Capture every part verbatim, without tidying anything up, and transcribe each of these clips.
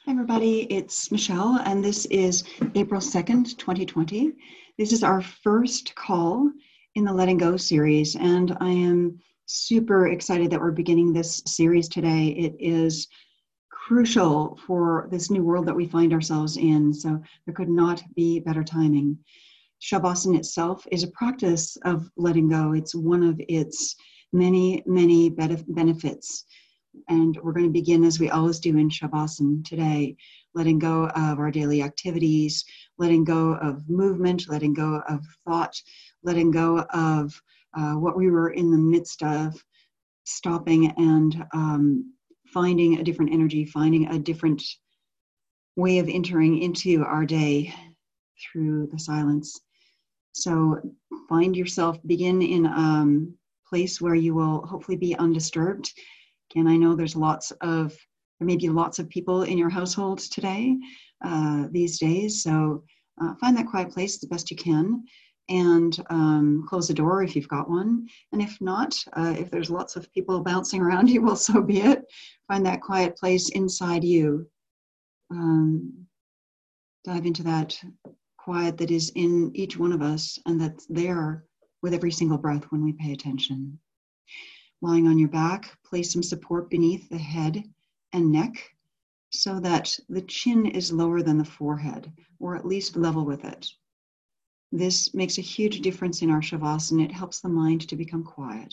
Hi everybody, it's Michelle and this is April second, twenty twenty. This is our first call in the Letting Go series, and I am super excited that we're beginning this series today. It is crucial for this new world that we find ourselves in, so there could not be better timing. Shavasana itself is a practice of letting go. It's one of its many, many benefits. And we're going to begin, as we always do in Shavasana today, letting go of our daily activities, letting go of movement, letting go of thought, letting go of uh, what we were in the midst of, stopping and um, finding a different energy, finding a different way of entering into our day through the silence. So find yourself, begin in a um, place where you will hopefully be undisturbed. Again, I know there's lots of, there may be lots of people in your household today, uh, these days. So uh, find that quiet place the best you can, and um, close the door if you've got one. And if not, uh, if there's lots of people bouncing around you, well, so be it. Find that quiet place inside you. Um, dive into that quiet that is in each one of us and that's there with every single breath when we pay attention. Lying on your back, place some support beneath the head and neck so that the chin is lower than the forehead, or at least level with it. This makes a huge difference in our Shavasana. It helps the mind to become quiet.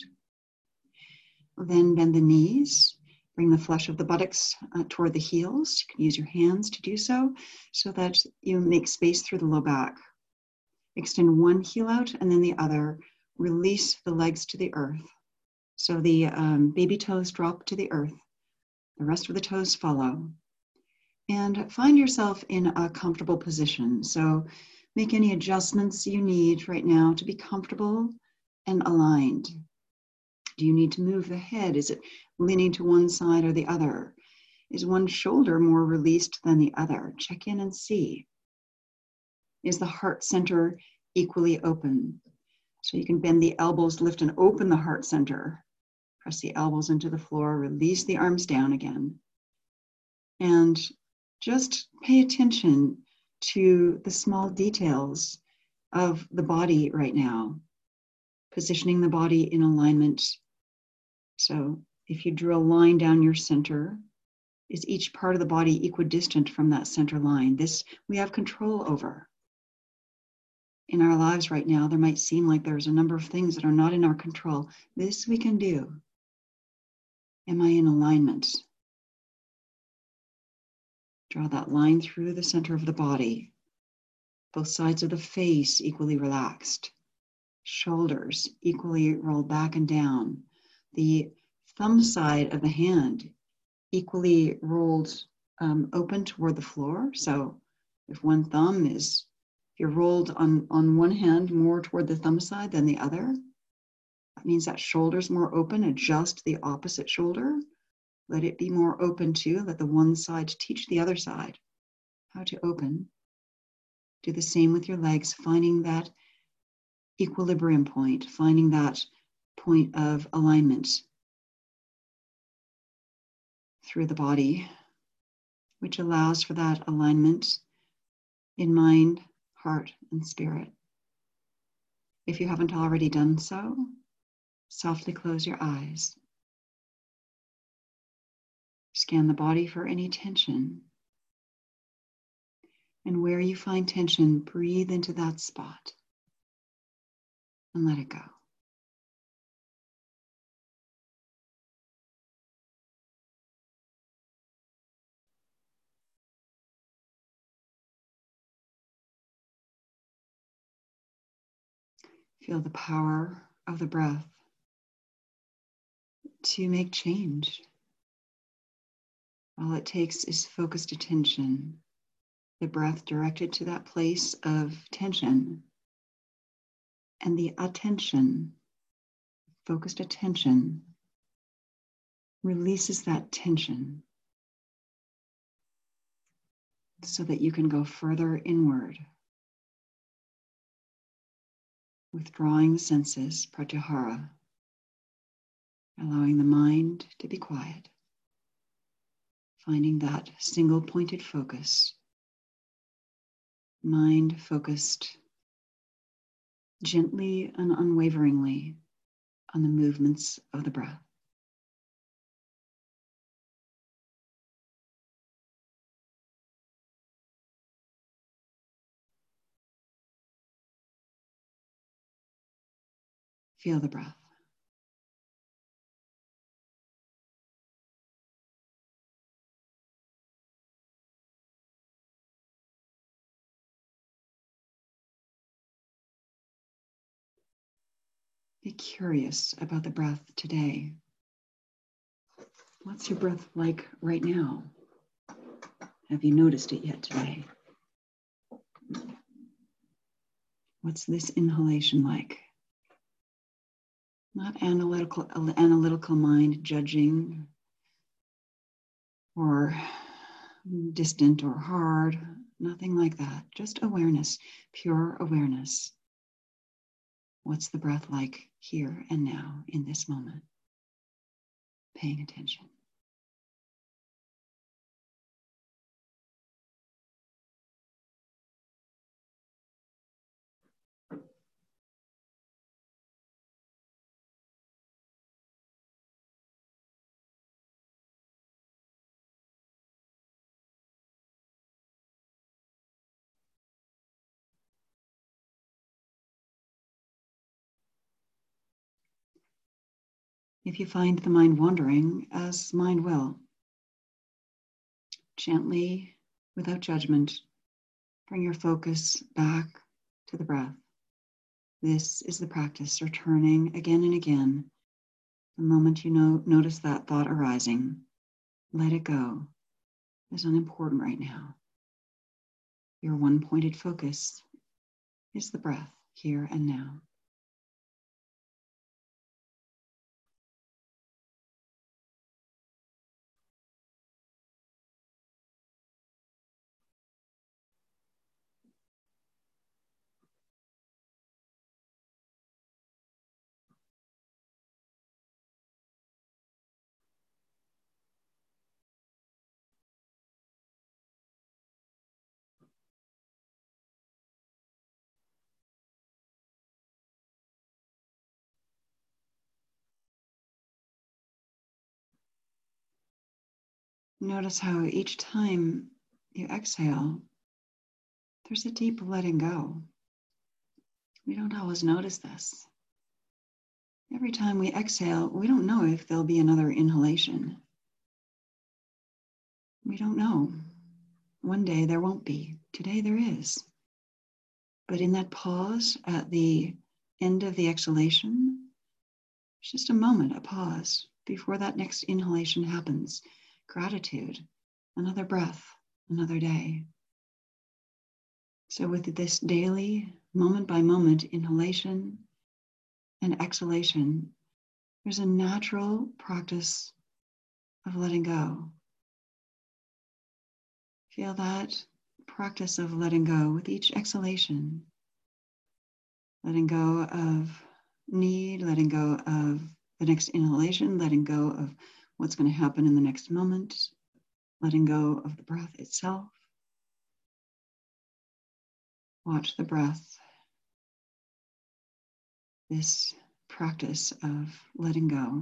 Then bend the knees, bring the flesh of the buttocks uh, toward the heels. You can use your hands to do so, so that you make space through the low back. Extend one heel out and then the other. Release the legs to the earth. So the um, baby toes drop to the earth. The rest of the toes follow. And find yourself in a comfortable position. So make any adjustments you need right now to be comfortable and aligned. Do you need to move the head? Is it leaning to one side or the other? Is one shoulder more released than the other? Check in and see. Is the heart center equally open? So you can bend the elbows, lift and open the heart center. Press the elbows into the floor, release the arms down again. And just pay attention to the small details of the body right now. Positioning the body in alignment. So if you drew a line down your center, is each part of the body equidistant from that center line? This we have control over. In our lives right now, there might seem like there's a number of things that are not in our control. This we can do. Am I in alignment? Draw that line through the center of the body. Both sides of the face equally relaxed. Shoulders equally rolled back and down. The thumb side of the hand equally rolled um, open toward the floor. So if one thumb is, if you're rolled on, on one hand more toward the thumb side than the other, that means that shoulder's more open. Adjust the opposite shoulder. Let it be more open too. Let the one side teach the other side how to open. Do the same with your legs, finding that equilibrium point, finding that point of alignment through the body, which allows for that alignment in mind, heart, and spirit. If you haven't already done so, softly close your eyes. Scan the body for any tension. And where you find tension, breathe into that spot and let it go. Feel the power of the breath to make change. All it takes is focused attention, the breath directed to that place of tension, and the attention, focused attention, releases that tension so that you can go further inward, withdrawing the senses, pratyahara, allowing the mind to be quiet. finding that single pointed focus, mind focused gently and unwaveringly on the movements of the breath. Feel the breath. Be curious about the breath today. What's your breath like right now? Have you noticed it yet today? What's this inhalation like? Not analytical, analytical mind judging or distant or hard, nothing like that. Just awareness, pure awareness. What's the breath like here and now in this moment? Paying attention. If you find the mind wandering, as mind will, gently, without judgment, bring your focus back to the breath. This is the practice, returning again and again. The moment you know, notice that thought arising, let it go. It's unimportant right now. Your one-pointed focus is the breath here and now. Notice how each time you exhale, there's a deep letting go. We don't always notice this. Every time we exhale, we don't know if there'll be another inhalation. We don't know. One day there won't be. Today there is. But in that pause at the end of the exhalation, it's just a moment, a pause before that next inhalation happens. Gratitude, another breath, another day. So with this daily, moment by moment inhalation and exhalation, there's a natural practice of letting go. Feel that practice of letting go with each exhalation. Letting go of need, letting go of the next inhalation, letting go of what's going to happen in the next moment, letting go of the breath itself. Watch the breath. This practice of letting go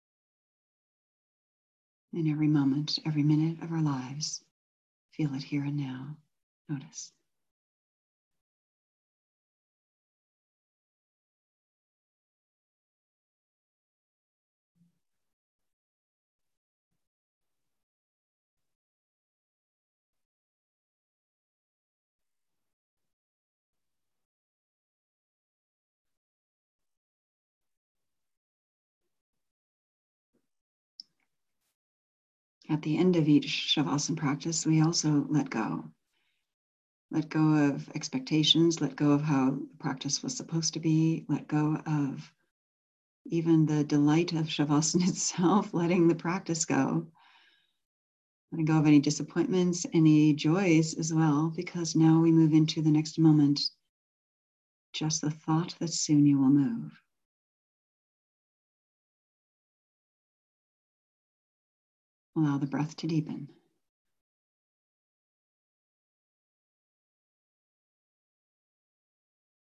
in every moment, every minute of our lives. Feel it here and now. Notice. At the end of each Shavasana practice, we also let go. Let go of expectations, let go of how the practice was supposed to be, let go of even the delight of Shavasana itself, letting the practice go. Letting go of any disappointments, any joys as well, because now we move into the next moment. Just the thought that soon you will move. Allow the breath to deepen.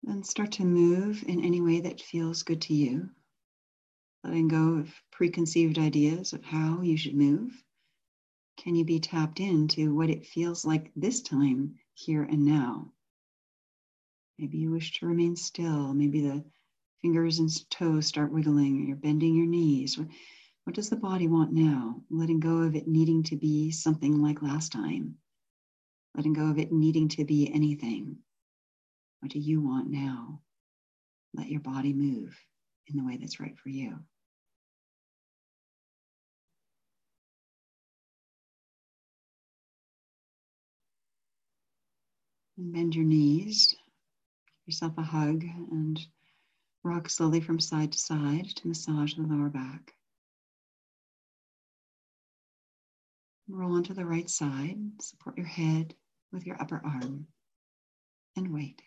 And start to move in any way that feels good to you, letting go of preconceived ideas of how you should move. Can you be tapped into what it feels like this time, here and now? Maybe you wish to remain still. Maybe the fingers and toes start wiggling. You're bending your knees. What, what does the body want now? Letting go of it needing to be something like last time. Letting go of it needing to be anything. What do you want now? Let your body move in the way that's right for you. And bend your knees, give yourself a hug, and rock slowly from side to side to massage the lower back. Roll onto the right side, support your head with your upper arm, and wait.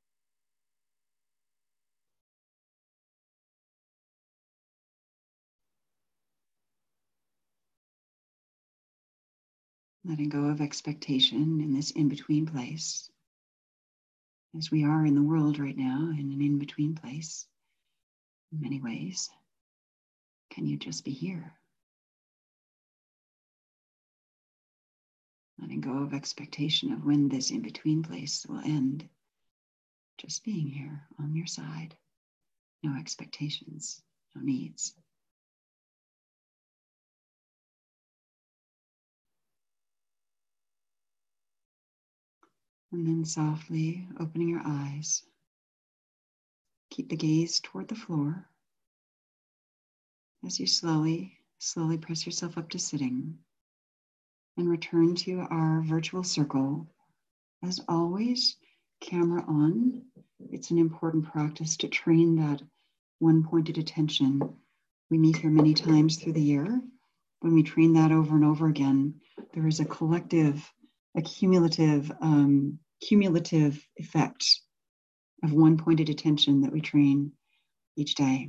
Letting go of expectation in this in-between place. As we are in the world right now, in an in-between place, in many ways, can you just be here? Letting go of expectation of when this in-between place will end. Just being here on your side. No expectations, no needs. And then softly opening your eyes. Keep the gaze toward the floor. As you slowly, slowly press yourself up to sitting. And return to our virtual circle. As always, camera on. It's an important practice to train that one-pointed attention. We meet here many times through the year. When we train that over and over again, there is a collective, a cumulative, um, cumulative effect of one-pointed attention that we train each day.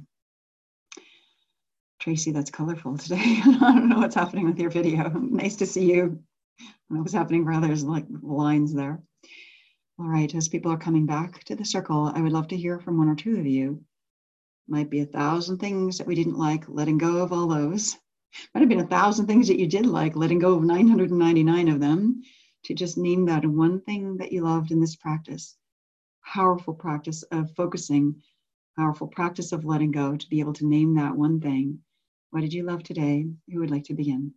Tracy, that's colorful today. I don't know what's happening with your video. Nice to see you. I don't know what's happening for others, like lines there. All right, as people are coming back to the circle, I would love to hear from one or two of you. Might be a thousand things that we didn't like, letting go of all those. Might have been a thousand things that you did like, letting go of nine hundred ninety-nine of them, to just name that one thing that you loved in this practice. Powerful practice of focusing, powerful practice of letting go, to be able to name that one thing. What did you love today? Who would like to begin?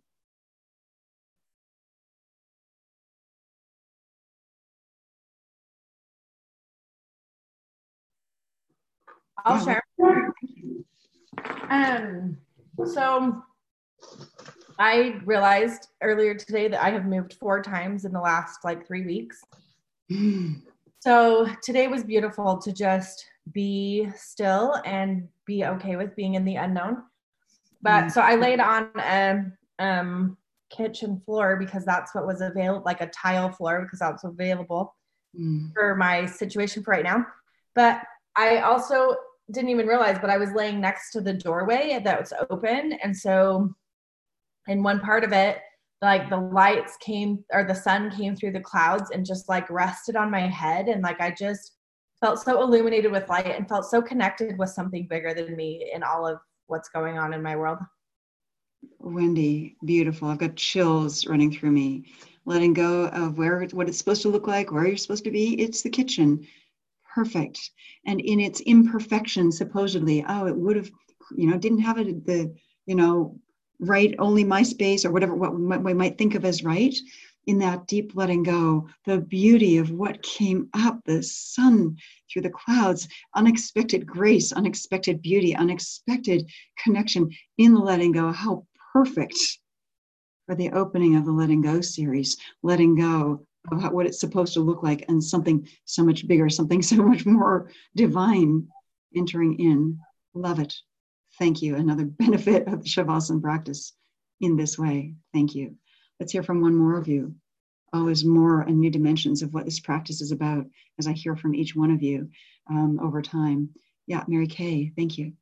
I'll Yeah, share. what- Um, so I realized earlier today that I have moved four times in the last like three weeks. Mm. So today was beautiful to just be still and be okay with being in the unknown. But Mm. so I laid on a um, kitchen floor because that's what was available, like a tile floor, because that's available Mm. for my situation for right now. But I also didn't even realize, but I was laying next to the doorway that was open. And so in one part of it, like the lights came, or the sun came through the clouds and just like rested on my head. And like, I just felt so illuminated with light and felt so connected with something bigger than me in all of what's going on in my world. Wendy, beautiful. I've got chills running through me. Letting go of where, what it's supposed to look like, where you're supposed to be. It's the kitchen. Perfect. And in its imperfection, supposedly, oh, it would have, you know, didn't have it, the, you know, right, only my space, or whatever, what we might think of as right. In that deep letting go, the beauty of what came up, the sun through the clouds, unexpected grace, unexpected beauty, unexpected connection in the letting go. How perfect for the opening of the Letting Go series, letting go of how, what it's supposed to look like, and something so much bigger, something so much more divine entering in. Love it. Thank you. Another benefit of the Shavasana practice in this way. Thank you. Let's hear from one more of you. Always more and new dimensions of what this practice is about, as I hear from each one of you um, over time. Yeah, Mary Kay, thank you.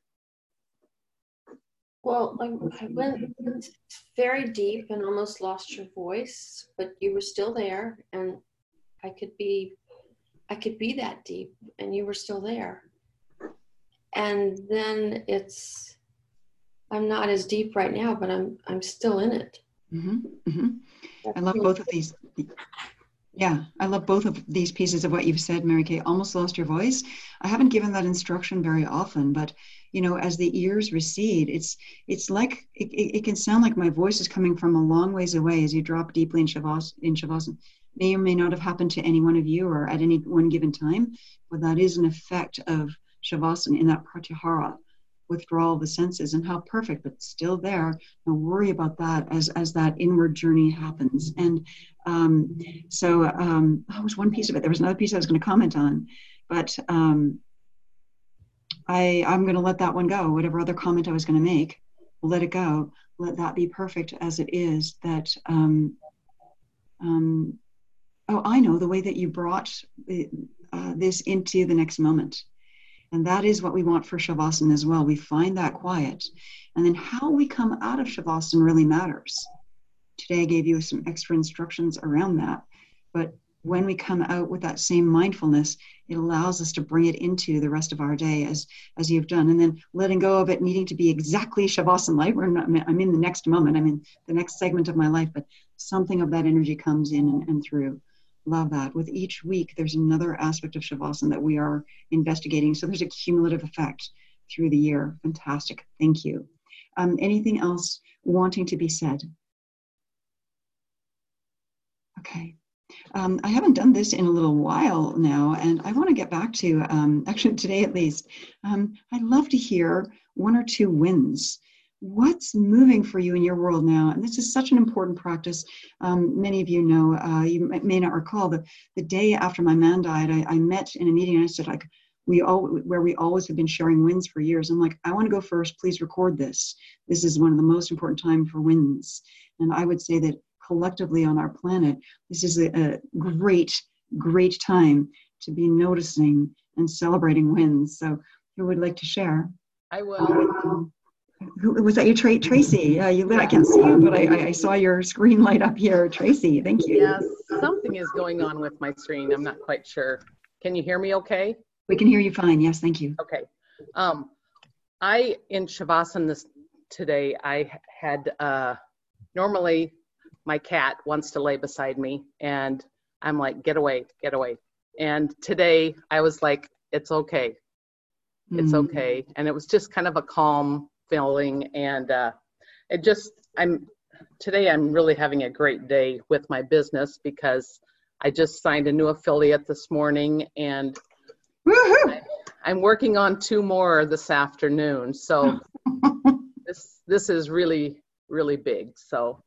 Well, I, I went very deep and almost lost your voice, but you were still there, and I could be I could be that deep and you were still there. And then it's, I'm not as deep right now, but I'm I'm still in it. Mm-hmm. Mm-hmm. I love both of these. Yeah, I love both of these pieces of what you've said, Mary Kay. Almost lost your voice. I haven't given that instruction very often, but you know, as the ears recede, it's it's like it, it, it can sound like my voice is coming from a long ways away as you drop deeply in Shavasana. In Shavasana, may or may not have happened to any one of you or at any one given time, but that is an effect of Shavasana in that pratyahara, withdrawal of the senses, and how perfect, but still there. Don't worry about that as as that inward journey happens. And um, so um, that was one piece of it. There was another piece I was going to comment on, but um, I I'm going to let that one go. Whatever other comment I was going to make, let it go. Let that be perfect as it is. That um, um, oh, I know the way that you brought uh, this into the next moment. And that is what we want for Shavasana as well. We find that quiet. And then how we come out of Shavasana really matters. Today I gave you some extra instructions around that. But when we come out with that same mindfulness, it allows us to bring it into the rest of our day as, as you've done. And then letting go of it needing to be exactly Shavasana-like. We're not, I'm in the next moment. I'm in the next segment of my life, but something of that energy comes in and, and through. Love that. With each week, there's another aspect of Shavasana that we are investigating. So there's a cumulative effect through the year. Fantastic. Thank you. Um, anything else wanting to be said? Okay. Um, I haven't done this in a little while now, and I want to get back to, um, actually today at least, um, I'd love to hear one or two wins. What's moving for you in your world now? And this is such an important practice. Um, many of you know, uh, you may not recall, the, the day after my man died, I, I met in a meeting and I said, like, we all, where we always have been sharing wins for years. I'm like, I want to go first, please record this. This is one of the most important time for wins. And I would say that collectively on our planet, this is a, a great, great time to be noticing and celebrating wins. So who would like to share? I will. Um, Who was that? You, Tra- Tracy? Uh, you lit. I can't see you, but I, I saw your screen light up here. Tracy, thank you. Yes, something is going on with my screen. I'm not quite sure. Can you hear me okay? We can hear you fine. Yes, thank you. Okay. Um, I, in Shavasana this, today, I had, uh, normally my cat wants to lay beside me and I'm like, get away, get away. And today I was like, it's okay. It's mm. okay. And it was just kind of a calm feeling. And uh, it just, I'm, today I'm really having a great day with my business because I just signed a new affiliate this morning and I, I'm working on two more this afternoon. So this, this is really, really big. So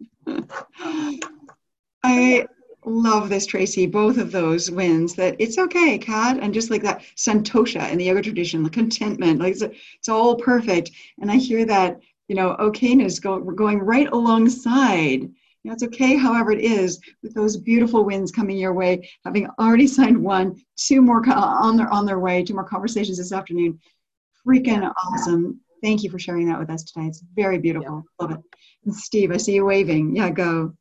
I love this, Tracy, both of those wins, that it's okay, Kat, and just like that santosha in the yoga tradition, the contentment, like it's, it's all perfect. And I hear that, you know, okayness go, we're going right alongside. You know, it's okay however it is, with those beautiful wins coming your way, having already signed one, two more on their on their way, two more conversations this afternoon. Freaking awesome. Thank you for sharing that with us today. It's very beautiful. Yeah. Love it. And Steve, I see you waving. Yeah, go.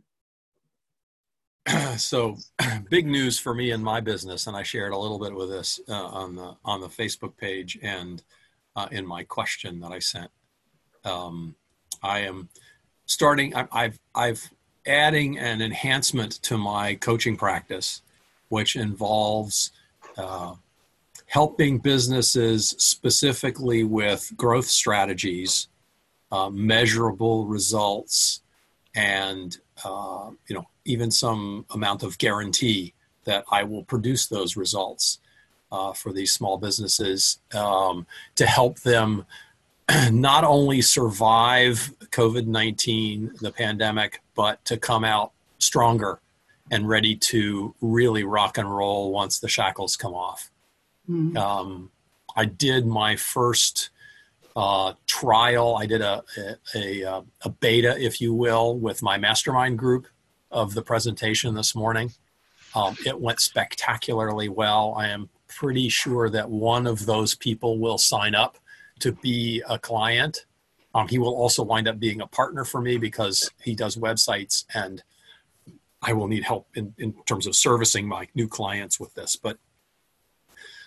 So big news for me in my business, and I shared a little bit with this uh, on the on the Facebook page and uh, in my question that I sent. Um, I am starting. I, I've I've adding an enhancement to my coaching practice, which involves uh, helping businesses specifically with growth strategies, uh, measurable results, and uh, you know, even some amount of guarantee that I will produce those results uh, for these small businesses um, to help them not only survive COVID nineteen, the pandemic, but to come out stronger and ready to really rock and roll once the shackles come off. Mm-hmm. Um, I did my first uh, trial. I did a, a, a, a beta, if you will, with my mastermind group of the presentation this morning. Um, it went spectacularly well. I am pretty sure that one of those people will sign up to be a client. Um, he will also wind up being a partner for me because he does websites and I will need help in, in terms of servicing my new clients with this. But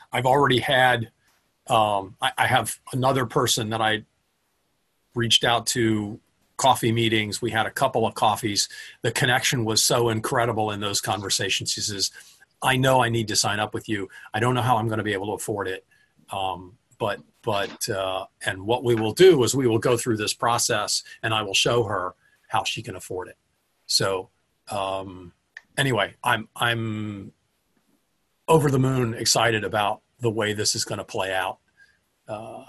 I've already had, um, I, I have another person that I reached out to, coffee meetings. We had a couple of coffees. The connection was so incredible in those conversations. He says, I know I need to sign up with you. I don't know how I'm going to be able to afford it. Um, but, but, uh, and what we will do is we will go through this process and I will show her how she can afford it. So, um, anyway, I'm, I'm over the moon excited about the way this is going to play out. Uh,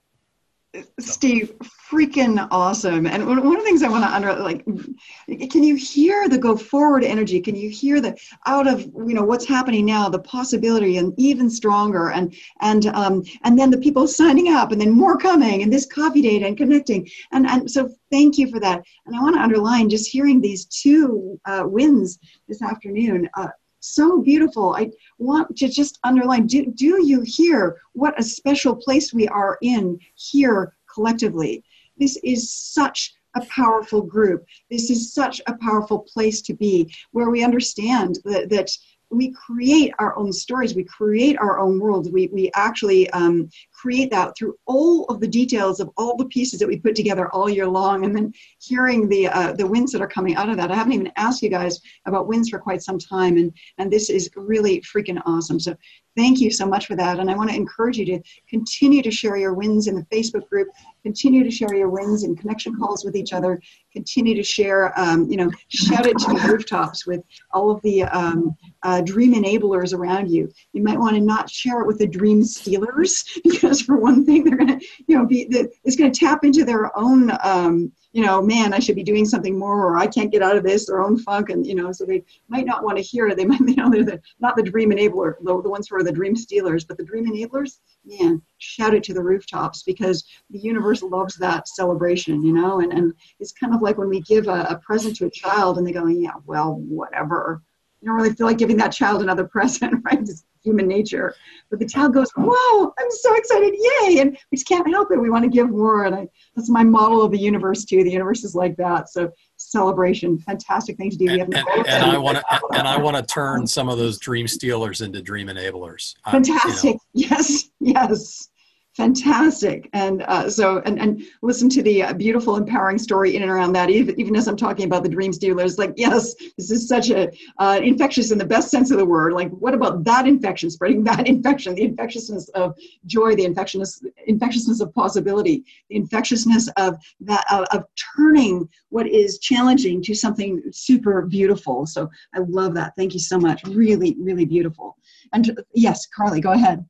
Steve, freaking awesome. And one one of the things I want to under, like, can you hear the go forward energy? Can you hear the out of, you know, what's happening now, the possibility and even stronger, and, and, um, and then the people signing up and then more coming and this coffee date and connecting. And, and so thank you for that. And I want to underline just hearing these two uh, wins this afternoon. Uh, So beautiful. I want to just underline, do, do you hear what a special place we are in here collectively? This is such a powerful group. This is such a powerful place to be, where we understand that, that we create our own stories, we create our own world. We, we actually um, create that through all of the details of all the pieces that we put together all year long, and then hearing the uh, the wins that are coming out of that. I haven't even asked you guys about wins for quite some time, and, and this is really freaking awesome. So thank you so much for that. And I want to encourage you to continue to share your wins in the Facebook group, continue to share your wins in connection calls with each other, continue to share, um, you know, shout it to the rooftops with all of the um, uh, dream enablers around you. You might want to not share it with the dream stealers, because for one thing, they're going to, you know, be, it's going to tap into their own, um, you know, man, I should be doing something more, or I can't get out of this, their own funk. And, you know, so they might not want to hear it. They might, you know, they're the, not the dream enabler, the, the ones who are the dream stealers, but the dream enablers, man, shout it to the rooftops, because the universe loves that celebration, you know, and, and it's kind of like when we give a, a present to a child and they go, yeah, well, whatever. You don't really feel like giving that child another present, right? It's human nature. But the child goes, whoa, I'm so excited, yay. And we just can't help it. We want to give more. And I, that's my model of the universe too. The universe is like that. So celebration, fantastic thing to do. And, and, and I want to and I want to turn some of those dream stealers into dream enablers. Fantastic. You know. Yes, yes. Fantastic. And uh, so, and, and listen to the uh, beautiful, empowering story in and around that, even, even as I'm talking about the dream stealers, like, yes, this is such a uh, infectious in the best sense of the word. Like, what about that infection, spreading that infection, the infectiousness of joy, the infectiousness, infectiousness of possibility, the infectiousness of that, of, of turning what is challenging to something super beautiful. So I love that. Thank you so much. Really, really beautiful. And yes, Carly, go ahead.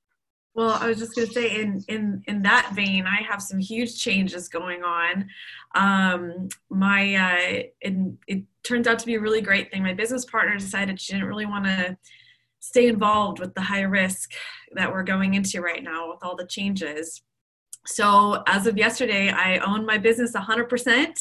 Well, I was just going to say, in, in, in that vein, I have some huge changes going on. Um, my, uh, it, it turns out to be a really great thing. My business partner decided she didn't really want to stay involved with the high risk that we're going into right now with all the changes. So as of yesterday, I own my business one hundred percent.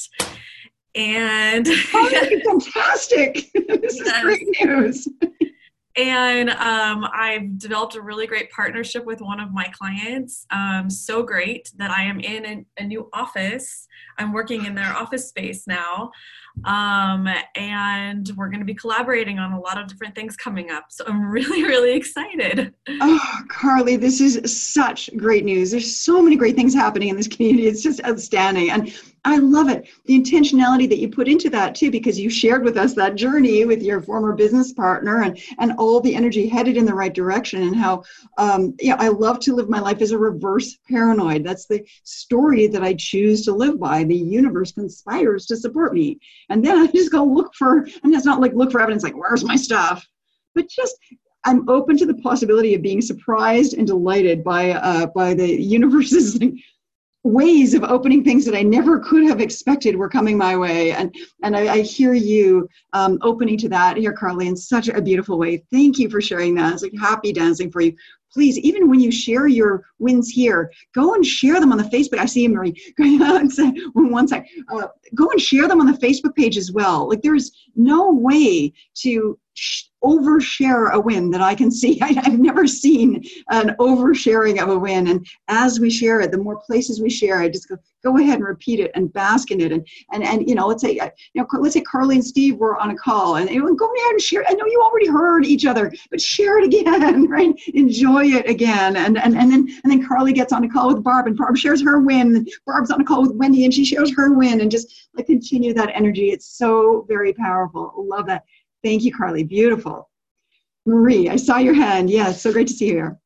And oh, that's fantastic. This is great news. And um, I've developed a really great partnership with one of my clients. Um, so great that I am in a, a new office. I'm working in their office space now. Um, and we're going to be collaborating on a lot of different things coming up. So I'm really, really excited. Oh, Carly, this is such great news. There's so many great things happening in this community. It's just outstanding. And I love it. The intentionality that you put into that too, because you shared with us that journey with your former business partner, and, and all the energy headed in the right direction, and how, um, yeah, I love to live my life as a reverse paranoid. That's the story that I choose to live by. The universe conspires to support me. And then I just go look for, and it's not like look for evidence, like, where's my stuff? But just, I'm open to the possibility of being surprised and delighted by, uh, by the universe's ways of opening things that I never could have expected were coming my way. And and I, I hear you um, opening to that here, Carly, in such a beautiful way. Thank you for sharing that. It's like happy dancing for you. Please, even when you share your wins here, go and share them on the Facebook. I see you, Marie. One sec. Uh, go and share them on the Facebook page as well. Like, there's no way to sh- overshare a win that I can see. I, I've never seen an oversharing of a win. And as we share it, the more places we share, I just go, go ahead and repeat it and bask in it. And, and, and you know, let's say, you know, let's say Carly and Steve were on a call and go ahead and share. I know you already heard each other, but share it again, right? Enjoy it again. And, and, and then, and then Carly gets on a call with Barb and Barb shares her win. Barb's on a call with Wendy and she shares her win, and just like continue that energy. It's so very powerful. Love that. Thank you, Carly. Beautiful. Marie, I saw your hand. Yes, so great to see you here.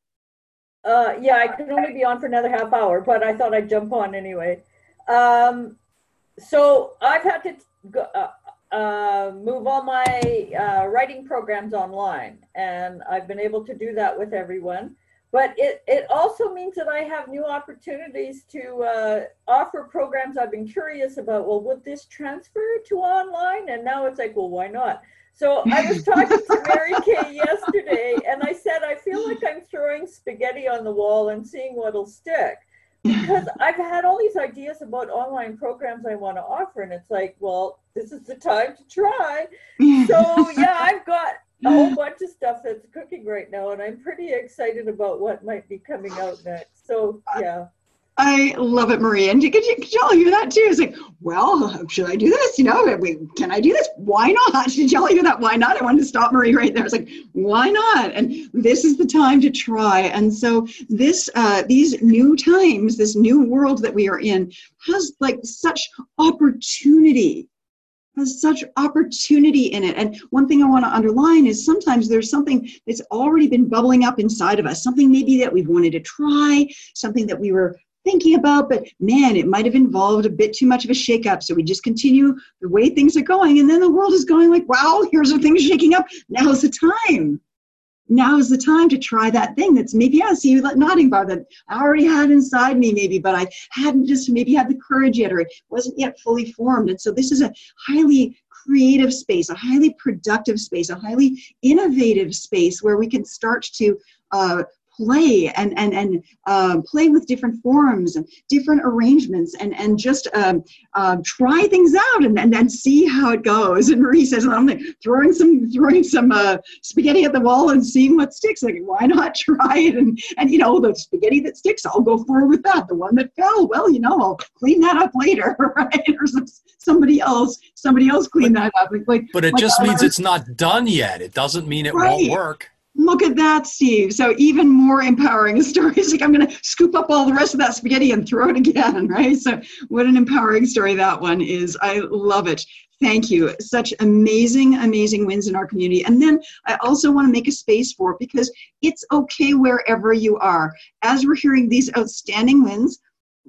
Uh, yeah, I can only be on for another half hour, but I thought I'd jump on anyway. Um, so I've had to go, uh, uh, move all my uh, writing programs online, and I've been able to do that with everyone. But it, it also means that I have new opportunities to uh, offer programs I've been curious about. Well, would this transfer to online? And now it's like, well, why not? So I was talking to Mary Kay yesterday, and I said, I feel like I'm throwing spaghetti on the wall and seeing what'll stick. Because I've had all these ideas about online programs I want to offer, and it's like, well, this is the time to try. So yeah, I've got a whole bunch of stuff that's cooking right now, and I'm pretty excited about what might be coming out next. So yeah. I love it, Marie. And could you, could y'all hear that too? It's like, well, should I do this? You know, can I do this? Why not? Did y'all hear that? Why not? I wanted to stop Marie right there. It's like, why not? And this is the time to try. And so this, uh, these new times, this new world that we are in has like such opportunity. Has such opportunity in it. And one thing I want to underline is sometimes there's something that's already been bubbling up inside of us, something maybe that we've wanted to try, something that we were thinking about, but man, it might have involved a bit too much of a shakeup. So we just continue the way things are going. And then the world is going like, wow, here's the things shaking up. Now's the time. Now is the time to try that thing that's maybe, yeah, I see you nodding, Barb, that I already had inside me maybe, but I hadn't just maybe had the courage yet, or it wasn't yet fully formed. And so this is a highly creative space, a highly productive space, a highly innovative space where we can start to uh, play and and and uh, play with different forms and different arrangements, and and just um, uh, try things out and, and and see how it goes. And Marie says, I'm throwing some throwing some uh, spaghetti at the wall and seeing what sticks. Like, why not try it? And and you know, the spaghetti that sticks, I'll go forward with that. The one that fell, well, you know, I'll clean that up later, right? Or some, somebody else somebody else clean that up. Like, but it like just our, means it's not done yet. It doesn't mean it right. won't work. Look at that, Steve. So even more empowering stories. Like, I'm going to scoop up all the rest of that spaghetti and throw it again, right? So what an empowering story that one is. I love it. Thank you. Such amazing, amazing wins in our community. And then I also want to make a space for it, because it's okay wherever you are. As we're hearing these outstanding wins,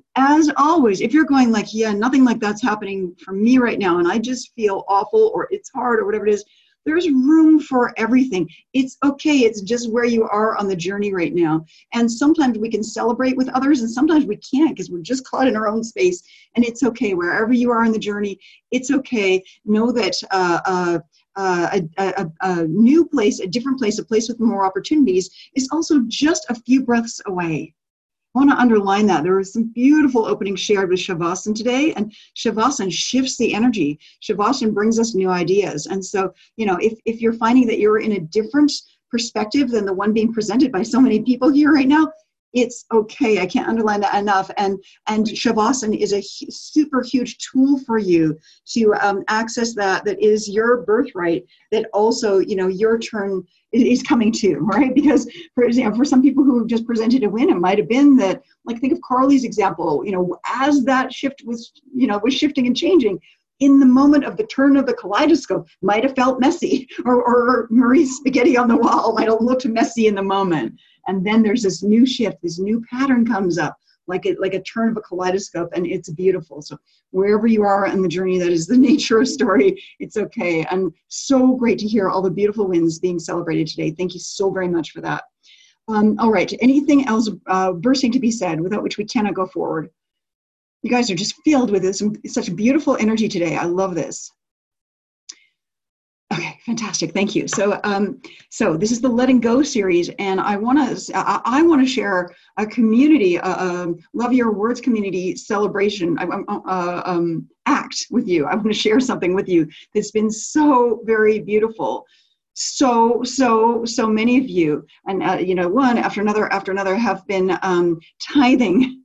as always, if you're going like, yeah, nothing like that's happening for me right now, and I just feel awful, or it's hard, or whatever it is, there's room for everything. It's okay. It's just where you are on the journey right now. And sometimes we can celebrate with others, and sometimes we can't, because we're just caught in our own space. And it's okay. Wherever you are on the journey, it's okay. Know that uh, uh, uh, a, a, a new place, a different place, a place with more opportunities is also just a few breaths away. I want to underline that. There was some beautiful openings shared with Shavasana today, and Shavasana shifts the energy. Shavasana brings us new ideas. And so, you know, if, if you're finding that you're in a different perspective than the one being presented by so many people here right now, it's okay. I can't underline that enough. And and Shavasana is a hu- super huge tool for you to um, access that, that is your birthright, that also, you know, your turn is coming to, right? Because for example, for some people who just presented a win, it might have been that, like, think of Carly's example, you know, as that shift was, you know, was shifting and changing, in the moment of the turn of the kaleidoscope, might have felt messy, or, or Marie's spaghetti on the wall might have looked messy in the moment. And then there's this new shift, this new pattern comes up, like a, like a turn of a kaleidoscope, and it's beautiful. So wherever you are in the journey, that is the nature of story, it's okay. And so great to hear all the beautiful wins being celebrated today. Thank you so very much for that. Um, all right, anything else uh, bursting to be said, without which we cannot go forward? You guys are just filled with this, such beautiful energy today. I love this. Okay, fantastic. Thank you. So, um, so this is the Letting Go series, and I want to I, I want to share a community, a, a Love Your Words community celebration uh, um, act with you. I want to share something with you that's been so very beautiful. so, so, so many of you, and uh, you know, one after another after another have been um, tithing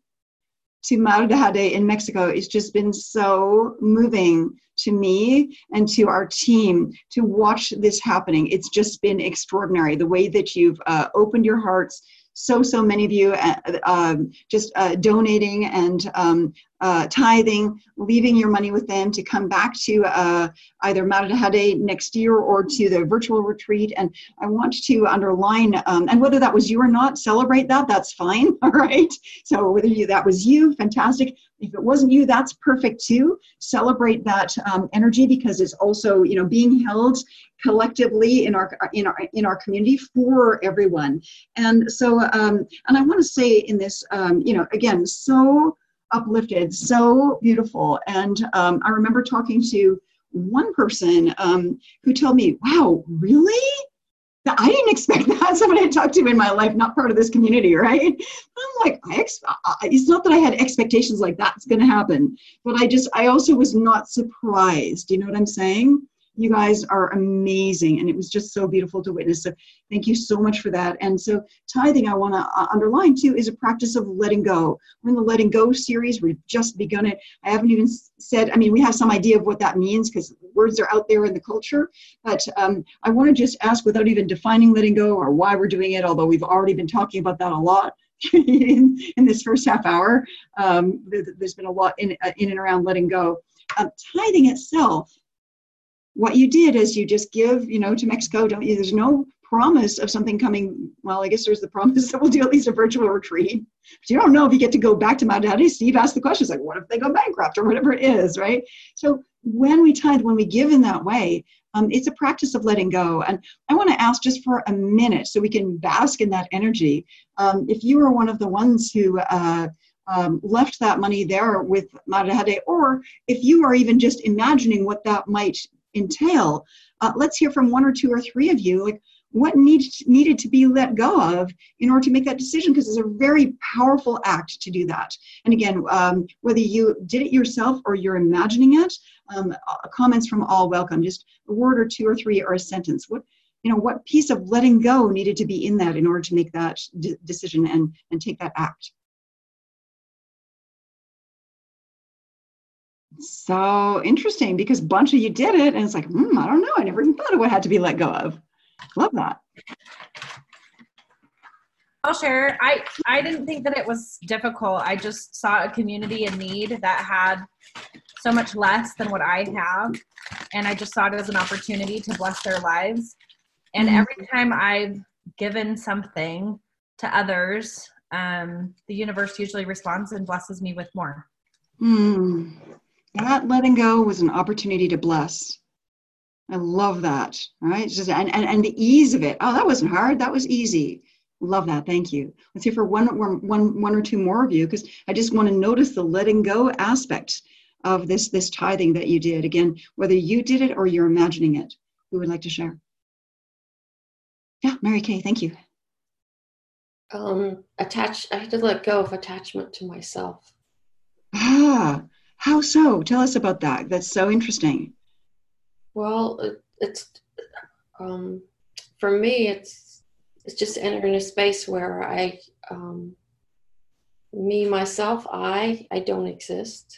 to Madre de Jade in Mexico. It's just been so moving to me and to our team to watch this happening. It's just been extraordinary, the way that you've uh, opened your hearts. So, so many of you uh, uh, just uh, donating and um, uh, tithing, leaving your money with them to come back to uh, either Madre de Jade next year or to the virtual retreat. And I want to underline, um, and whether that was you or not, celebrate that, that's fine, all right? So whether you, that was you, fantastic. If it wasn't you, that's perfect too. Celebrate that um, energy, because it's also, you know, being held collectively in our in our in our community for everyone. And so um and I want to say in this um you know, again, so uplifted, so beautiful. And um I remember talking to one person um who told me, wow, really? I didn't expect that. Somebody I talked to in my life, not part of this community, right? I'm like, I ex- it's not that I had expectations like that's going to happen, but I just, I also was not surprised. You know what I'm saying? You guys are amazing, and it was just so beautiful to witness. So thank you so much for that. And so tithing, I want to uh, underline too, is a practice of letting go. We're in the Letting Go series. We've just begun it. I haven't even said, I mean, we have some idea of what that means because words are out there in the culture, but um, I want to just ask, without even defining letting go or why we're doing it, although we've already been talking about that a lot in, in this first half hour. Um, there's been a lot in, in and around letting go. Um, tithing itself, what you did is you just give, you know, to Mexico, don't you? There's no promise of something coming. Well, I guess there's the promise that we'll do at least a virtual retreat. But you don't know if you get to go back to Madre de Jade. Steve asked the questions like, what if they go bankrupt or whatever it is, right? So when we tithe, when we give in that way, um, it's a practice of letting go. And I want to ask just for a minute so we can bask in that energy. Um, if you were one of the ones who uh, um, left that money there with Madre de Jade, or if you are even just imagining what that might entail, uh, let's hear from one or two or three of you, like what needed needed to be let go of in order to make that decision, because it's a very powerful act to do that. And again, um, whether you did it yourself or you're imagining it, um, comments from all welcome. Just a word or two or three or a sentence. What, you know, what piece of letting go needed to be in that in order to make that d- decision and and take that act? So interesting, because a bunch of you did it, and it's like, hmm, I don't know. I never even thought of what had to be let go of. Love that. I'll share. I, I didn't think that it was difficult. I just saw a community in need that had so much less than what I have. And I just saw it as an opportunity to bless their lives. And mm-hmm. every time I've given something to others, um, the universe usually responds and blesses me with more. Mm. That letting go was an opportunity to bless. I love that. All right. Just, and, and, and the ease of it. Oh, that wasn't hard. That was easy. Love that. Thank you. Let's hear for one, one, one or two more of you, because I just want to notice the letting go aspect of this, this tithing that you did. Again, whether you did it or you're imagining it. Who would like to share? Yeah, Mary Kay, thank you. Um, attach, I had to let go of attachment to myself. Ah. How so? Tell us about that. That's so interesting. Well, it, it's um, for me, it's it's just entering a space where I, um, me, myself, I, I don't exist,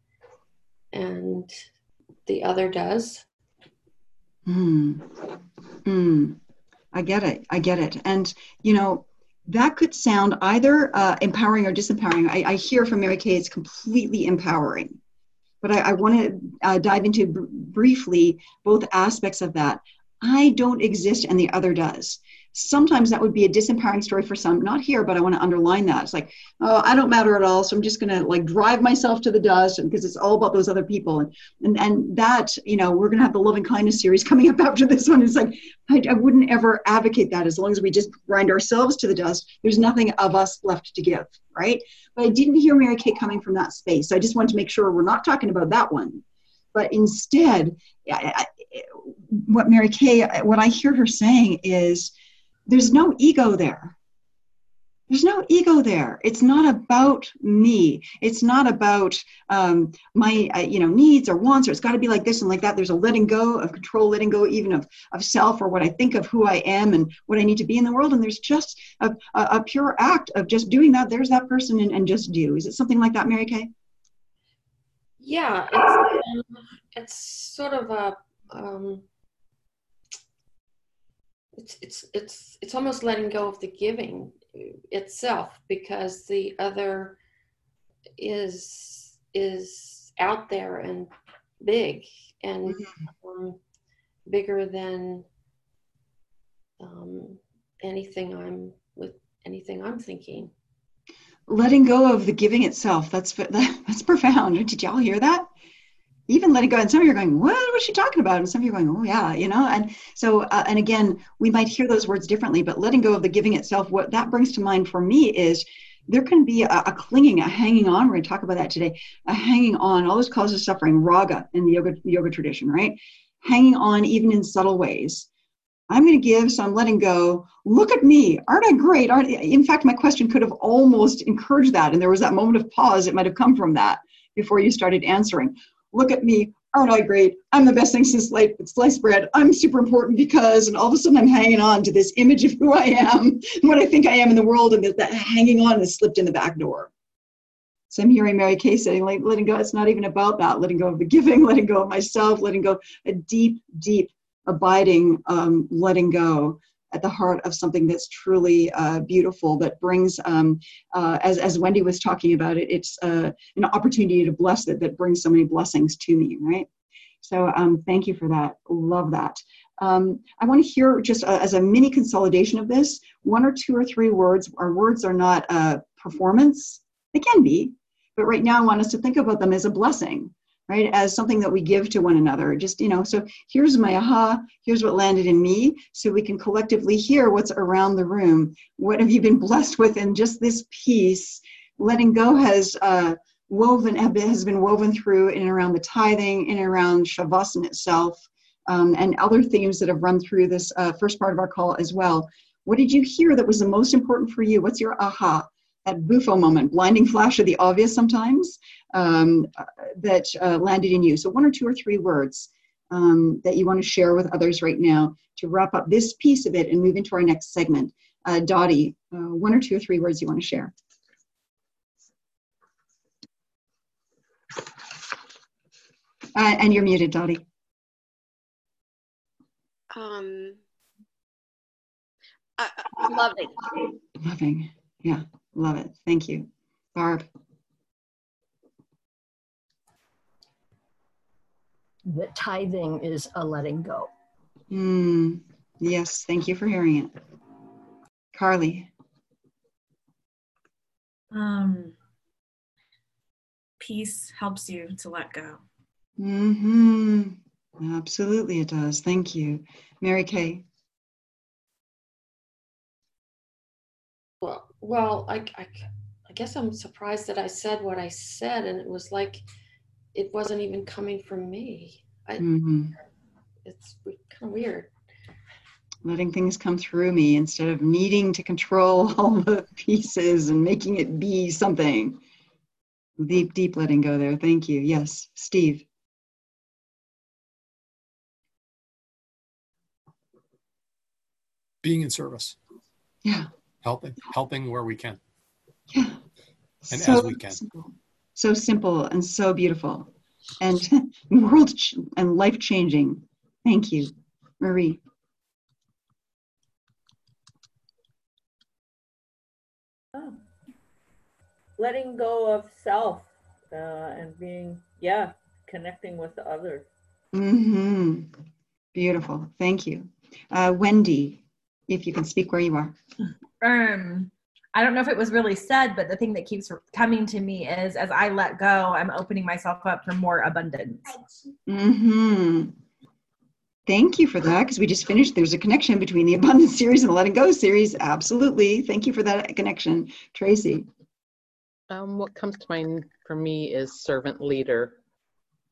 and the other does. Hmm. Hmm. I get it. I get it. And you know, that could sound either uh, empowering or disempowering. I, I hear from Mary Kay, it's completely empowering. But I, I want to uh, dive into br- briefly both aspects of that. I don't exist and the other does. Sometimes that would be a disempowering story for some, not here, but I want to underline that. It's like, oh, I don't matter at all, so I'm just going to like drive myself to the dust, and because it's all about those other people. And, and and that, you know, we're going to have the Love and Kindness series coming up after this one. It's like, I, I wouldn't ever advocate that. As long as we just grind ourselves to the dust, there's nothing of us left to give, right? But I didn't hear Mary Kay coming from that space. So I just wanted to make sure we're not talking about that one. But instead, I, I, what Mary Kay, what I hear her saying is, there's no ego there. There's no ego there. It's not about me. It's not about um, my, uh, you know, needs or wants, or it's got to be like this and like that. There's a letting go of control, letting go even of, of self or what I think of who I am and what I need to be in the world. And there's just a, a, a pure act of just doing that. There's that person and, and just do. Is it something like that, Mary Kay? Yeah, it's, um, it's sort of a, um, it's, it's, it's, it's almost letting go of the giving itself, because the other is is out there and big and um, bigger than um, anything I'm with anything I'm thinking. Letting go of the giving itself. That's that, that's profound. Did y'all hear that? Even letting go, and some of you are going, what was she talking about? And some of you are going, oh yeah, you know. And so, uh, and again, we might hear those words differently, but letting go of the giving itself, what that brings to mind for me is there can be a, a clinging, a hanging on. We're going to talk about that today. A hanging on, all this causes suffering, raga in the yoga yoga tradition, right? Hanging on even in subtle ways. I'm going to give, so I'm letting go. Look at me. Aren't I great? Aren't, in fact, my question could have almost encouraged that. And there was that moment of pause. It might have come from that before you started answering. Look at me, aren't I great? I'm the best thing since sliced bread. I'm super important because, and all of a sudden I'm hanging on to this image of who I am and what I think I am in the world, and that, that hanging on is slipped in the back door. So I'm hearing Mary Kay saying, like, letting go, it's not even about that. Letting go of the giving, letting go of myself, letting go, a deep, deep, abiding um, letting go at the heart of something that's truly uh, beautiful, that brings, um, uh, as, as Wendy was talking about it, it's uh, an opportunity to bless it, that brings so many blessings to me, right? So um, thank you for that. Love that. Um, I want to hear just uh, as a mini consolidation of this, one or two or three words. Our words are not uh, performance. They can be, but right now I want us to think about them as a blessing, right? As something that we give to one another. Just, you know, so here's my aha, here's what landed in me, so we can collectively hear what's around the room. What have you been blessed with in just this piece? Letting go has uh, woven, has been woven through in and around the tithing, in and around Shavasana itself, um, and other themes that have run through this uh, first part of our call as well. What did you hear that was the most important for you? What's your aha? That bufo moment, blinding flash of the obvious sometimes, um, that uh, landed in you. So one or two or three words um, that you want to share with others right now to wrap up this piece of it and move into our next segment. Uh, Dottie, uh, one or two or three words you want to share. Uh, and you're muted, Dottie. Um, uh, loving. Loving, yeah. Love it. Thank you. Barb. The tithing is a letting go. Mm, yes, thank you for hearing it. Carly. Um, peace helps you to let go. Mm-hmm. Absolutely it does. Thank you. Mary Kay. Well, well, I, I, I guess I'm surprised that I said what I said, and it was like it wasn't even coming from me. I, mm-hmm. It's kind of weird. Letting things come through me instead of needing to control all the pieces and making it be something. Deep, deep letting go there. Thank you. Yes, Steve. Being in service. Yeah. Helping, helping where we can. Yeah. And so as we can. Simple. So simple and so beautiful and world ch- and life changing. Thank you, Marie. Oh. Letting go of self uh, and being, yeah, connecting with the other. Mm-hmm. Beautiful. Thank you. Uh, Wendy, if you can speak where you are. Um, I don't know if it was really said, but the thing that keeps coming to me is as I let go, I'm opening myself up for more abundance. Mm-hmm. Thank you for that, because we just finished. There's a connection between the Abundance series and the Letting Go series. Absolutely. Thank you for that connection. Tracy. Um, what comes to mind for me is servant leader.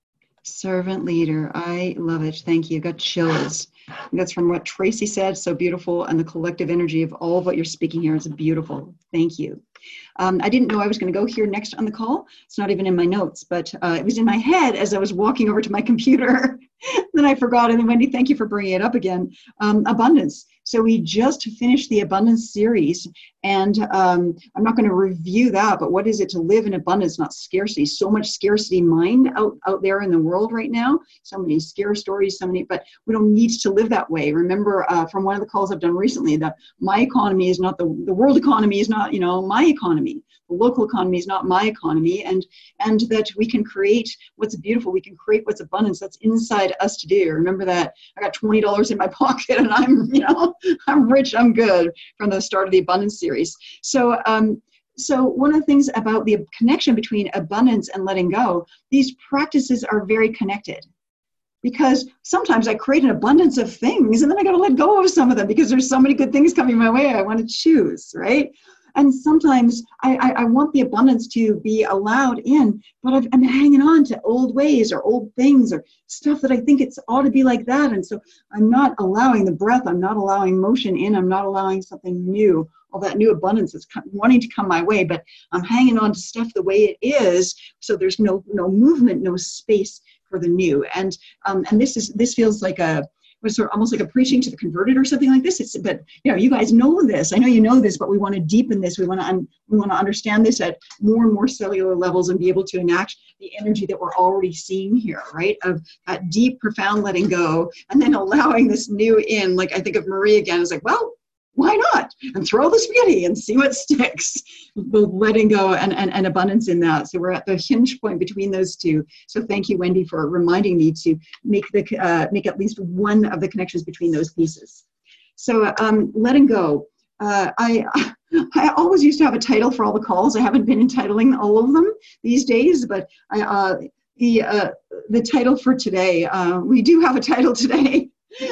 Servant leader. I love it. Thank you. Got chills. That's from what Tracy said. So beautiful. And the collective energy of all of what you're speaking here is beautiful. Thank you. Um, I didn't know I was going to go here next on the call. It's not even in my notes, but uh, it was in my head as I was walking over to my computer. Then I forgot. And then Wendy, thank you for bringing it up again. Um, abundance. So we just finished the abundance series, and um, I'm not going to review that, but what is it to live in abundance, not scarcity? So much scarcity mind out, out there in the world right now. So many scare stories, so many, but we don't need to live that way. Remember uh, from one of the calls I've done recently that my economy is not the, the world economy is not, you know, my economy. The local economy is not my economy, and and that we can create what's beautiful. We can create what's abundance that's inside us to do. Remember that I got twenty dollars in my pocket and I'm, you know, I'm rich, I'm good from the start of the abundance series. So, um, so one of the things about the connection between abundance and letting go, these practices are very connected. Because sometimes I create an abundance of things and then I got to let go of some of them because there's so many good things coming my way. I want to choose, right? And sometimes I, I, I want the abundance to be allowed in, but I've, I'm hanging on to old ways or old things or stuff that I think it's ought to be like that. And so I'm not allowing the breath. I'm not allowing motion in. I'm not allowing something new. All that new abundance is wanting to come my way, but I'm hanging on to stuff the way it is. So there's no no movement, no space for the new. And um, and this is this feels like a was sort of almost like a preaching to the converted or something like this. It's, but you know, you guys know this. I know you know this, but we want to deepen this. We want to un, we want to understand this at more and more cellular levels and be able to enact the energy that we're already seeing here, right? Of that deep, profound letting go, and then allowing this new in. Like I think of Marie again. It's like, well, why not? And throw the spaghetti and see what sticks. Both letting go and, and, and abundance in that. So we're at the hinge point between those two. So thank you, Wendy, for reminding me to make the uh, make at least one of the connections between those pieces. So um, letting go. Uh, I I always used to have a title for all the calls. I haven't been entitling all of them these days, but I, uh, the uh, the title for today, uh, we do have a title today.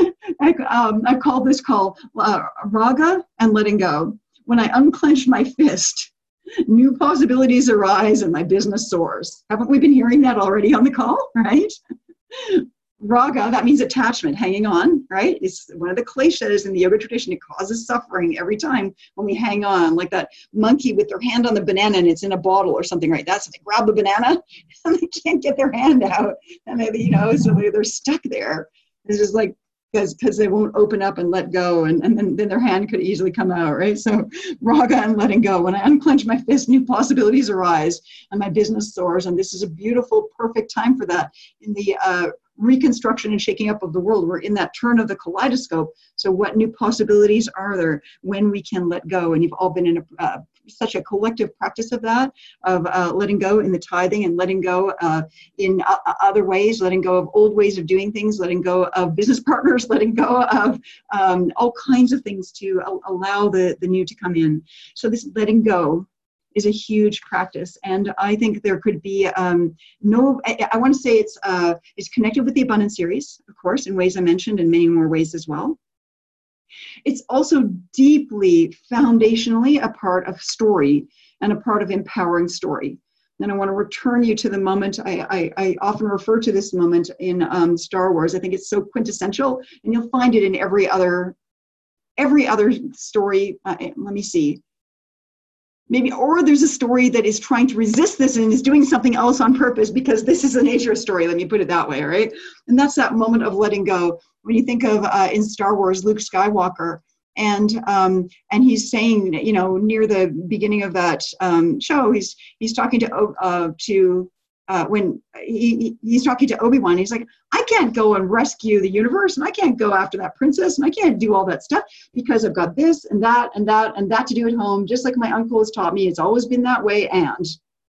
I, um, I call this call uh, Raga and Letting Go. When I unclench my fist, new possibilities arise and my business soars. Haven't we been hearing that already on the call, right? Raga, that means attachment, hanging on, right? It's one of the cliches in the yoga tradition. It causes suffering every time when we hang on, like that monkey with their hand on the banana and it's in a bottle or something, right? That's, they grab the banana and they can't get their hand out. And they, you know, so they're stuck there. It's just like, because because they won't open up and let go, and, and then, then their hand could easily come out, right? So raga and letting go. When I unclench my fist, new possibilities arise and my business soars, and this is a beautiful, perfect time for that in the uh, reconstruction and shaking up of the world. We're in that turn of the kaleidoscope. So what new possibilities are there when we can let go? And you've all been in a, uh, such a collective practice of that, of uh, letting go in the tithing and letting go uh, in uh, other ways, letting go of old ways of doing things, letting go of business partners, letting go of um, all kinds of things to a- allow the, the new to come in. So this letting go is a huge practice, and I think there could be um, no. I, I want to say it's uh, it's connected with the Abundance series, of course, in ways I mentioned, and many more ways as well. It's also deeply, foundationally a part of story and a part of empowering story. And I want to return you to the moment. I, I, I often refer to this moment in um, Star Wars. I think it's so quintessential, and you'll find it in every other every other story. Uh, let me see. Maybe, or there's a story that is trying to resist this and is doing something else on purpose because this is the nature of story. Let me put it that way, right? And that's that moment of letting go. When you think of uh, in Star Wars, Luke Skywalker, and um, and he's saying, you know, near the beginning of that um, show, he's he's talking to uh, to uh, when he he's talking to Obi-Wan. He's like, I can't go and rescue the universe, and I can't go after that princess, and I can't do all that stuff because I've got this and that and that and that to do at home. Just like my uncle has taught me, it's always been that way. And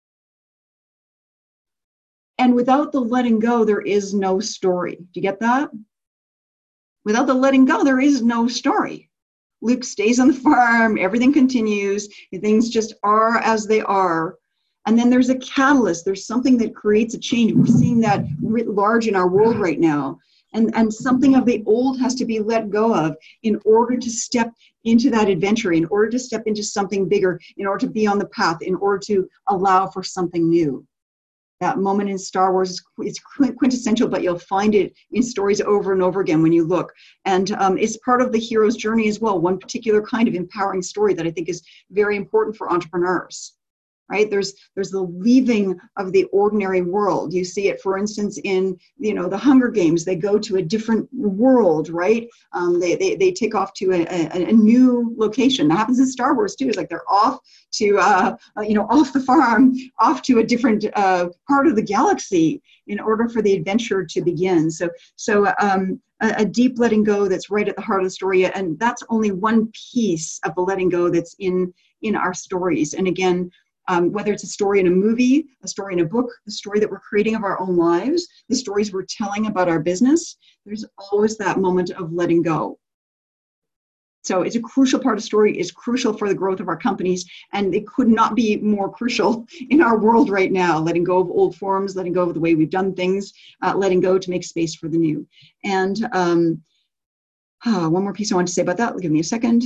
and without the letting go, there is no story. Do you get that? Without the letting go, there is no story. Luke stays on the farm, everything continues, things just are as they are. And then there's a catalyst, there's something that creates a change. We're seeing that writ large in our world right now. And, and something of the old has to be let go of in order to step into that adventure, in order to step into something bigger, in order to be on the path, in order to allow for something new. That moment in Star Wars is it's quintessential, but you'll find it in stories over and over again when you look. And um, it's part of the hero's journey as well, one particular kind of empowering story that I think is very important for entrepreneurs. Right? There's there's the leaving of the ordinary world. You see it, for instance, in you know the Hunger Games. They go to a different world, right? Um, they, they they take off to a, a, a new location. That happens in Star Wars too. It's like they're off to uh, you know off the farm, off to a different uh, part of the galaxy in order for the adventure to begin. So so um, a, a deep letting go that's right at the heart of the story, and that's only one piece of the letting go that's in in our stories. And again. Um, whether it's a story in a movie, a story in a book, the story that we're creating of our own lives, the stories we're telling about our business, there's always that moment of letting go. So it's a crucial part of story, it's crucial for the growth of our companies, and it could not be more crucial in our world right now, letting go of old forms, letting go of the way we've done things, uh, letting go to make space for the new. And um, oh, one more piece I want to say about that, give me a second.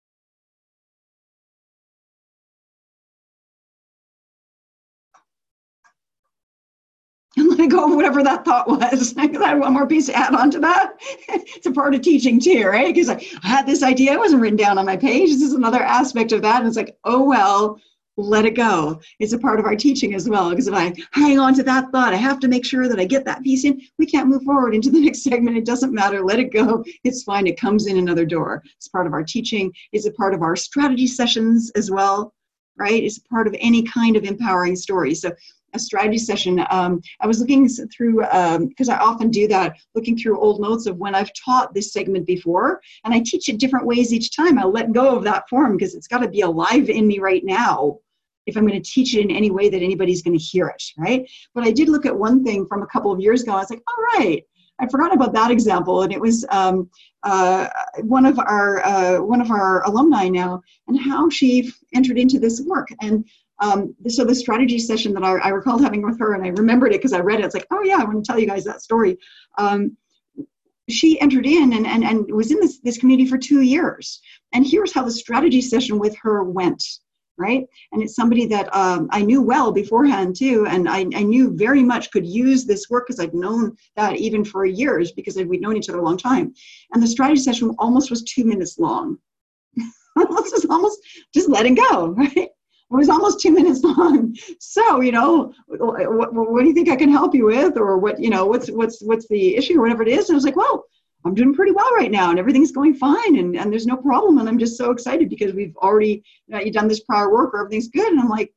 And let go of whatever that thought was. I had one more piece to add on to that. It's a part of teaching too, right? Because I, I had this idea, it wasn't written down on my page. This is another aspect of that. And it's like, oh, well, let it go. It's a part of our teaching as well. Because if I hang on to that thought, I have to make sure that I get that piece in. We can't move forward into the next segment. It doesn't matter. Let it go. It's fine. It comes in another door. It's part of our teaching. It's a part of our strategy sessions as well, right? It's a part of any kind of empowering story. So a strategy session. Um, I was looking through, because um, I often do that, looking through old notes of when I've taught this segment before, and I teach it different ways each time. I let go of that form because it's got to be alive in me right now if I'm going to teach it in any way that anybody's going to hear it, right? But I did look at one thing from a couple of years ago. I was like, all right, I forgot about that example, and it was um, uh, one of our uh, one of our alumni now, and how she entered into this work. And Um, so the strategy session that I, I recalled having with her, and I remembered it because I read it, it's like, oh yeah, I want to tell you guys that story. Um, she entered in and, and, and was in this, this community for two years. And here's how the strategy session with her went, right? And it's somebody that um, I knew well beforehand too, and I, I knew very much could use this work because I'd known that even for years because we'd known each other a long time. And the strategy session almost was two minutes long. almost, almost just letting go, right? It was almost two minutes long. So, you know, what, what do you think I can help you with? Or what, you know, what's what's what's the issue or whatever it is? And I was like, well, I'm doing pretty well right now and everything's going fine and, and there's no problem. And I'm just so excited because we've already, you know, you've done this prior work or everything's good. And I'm like,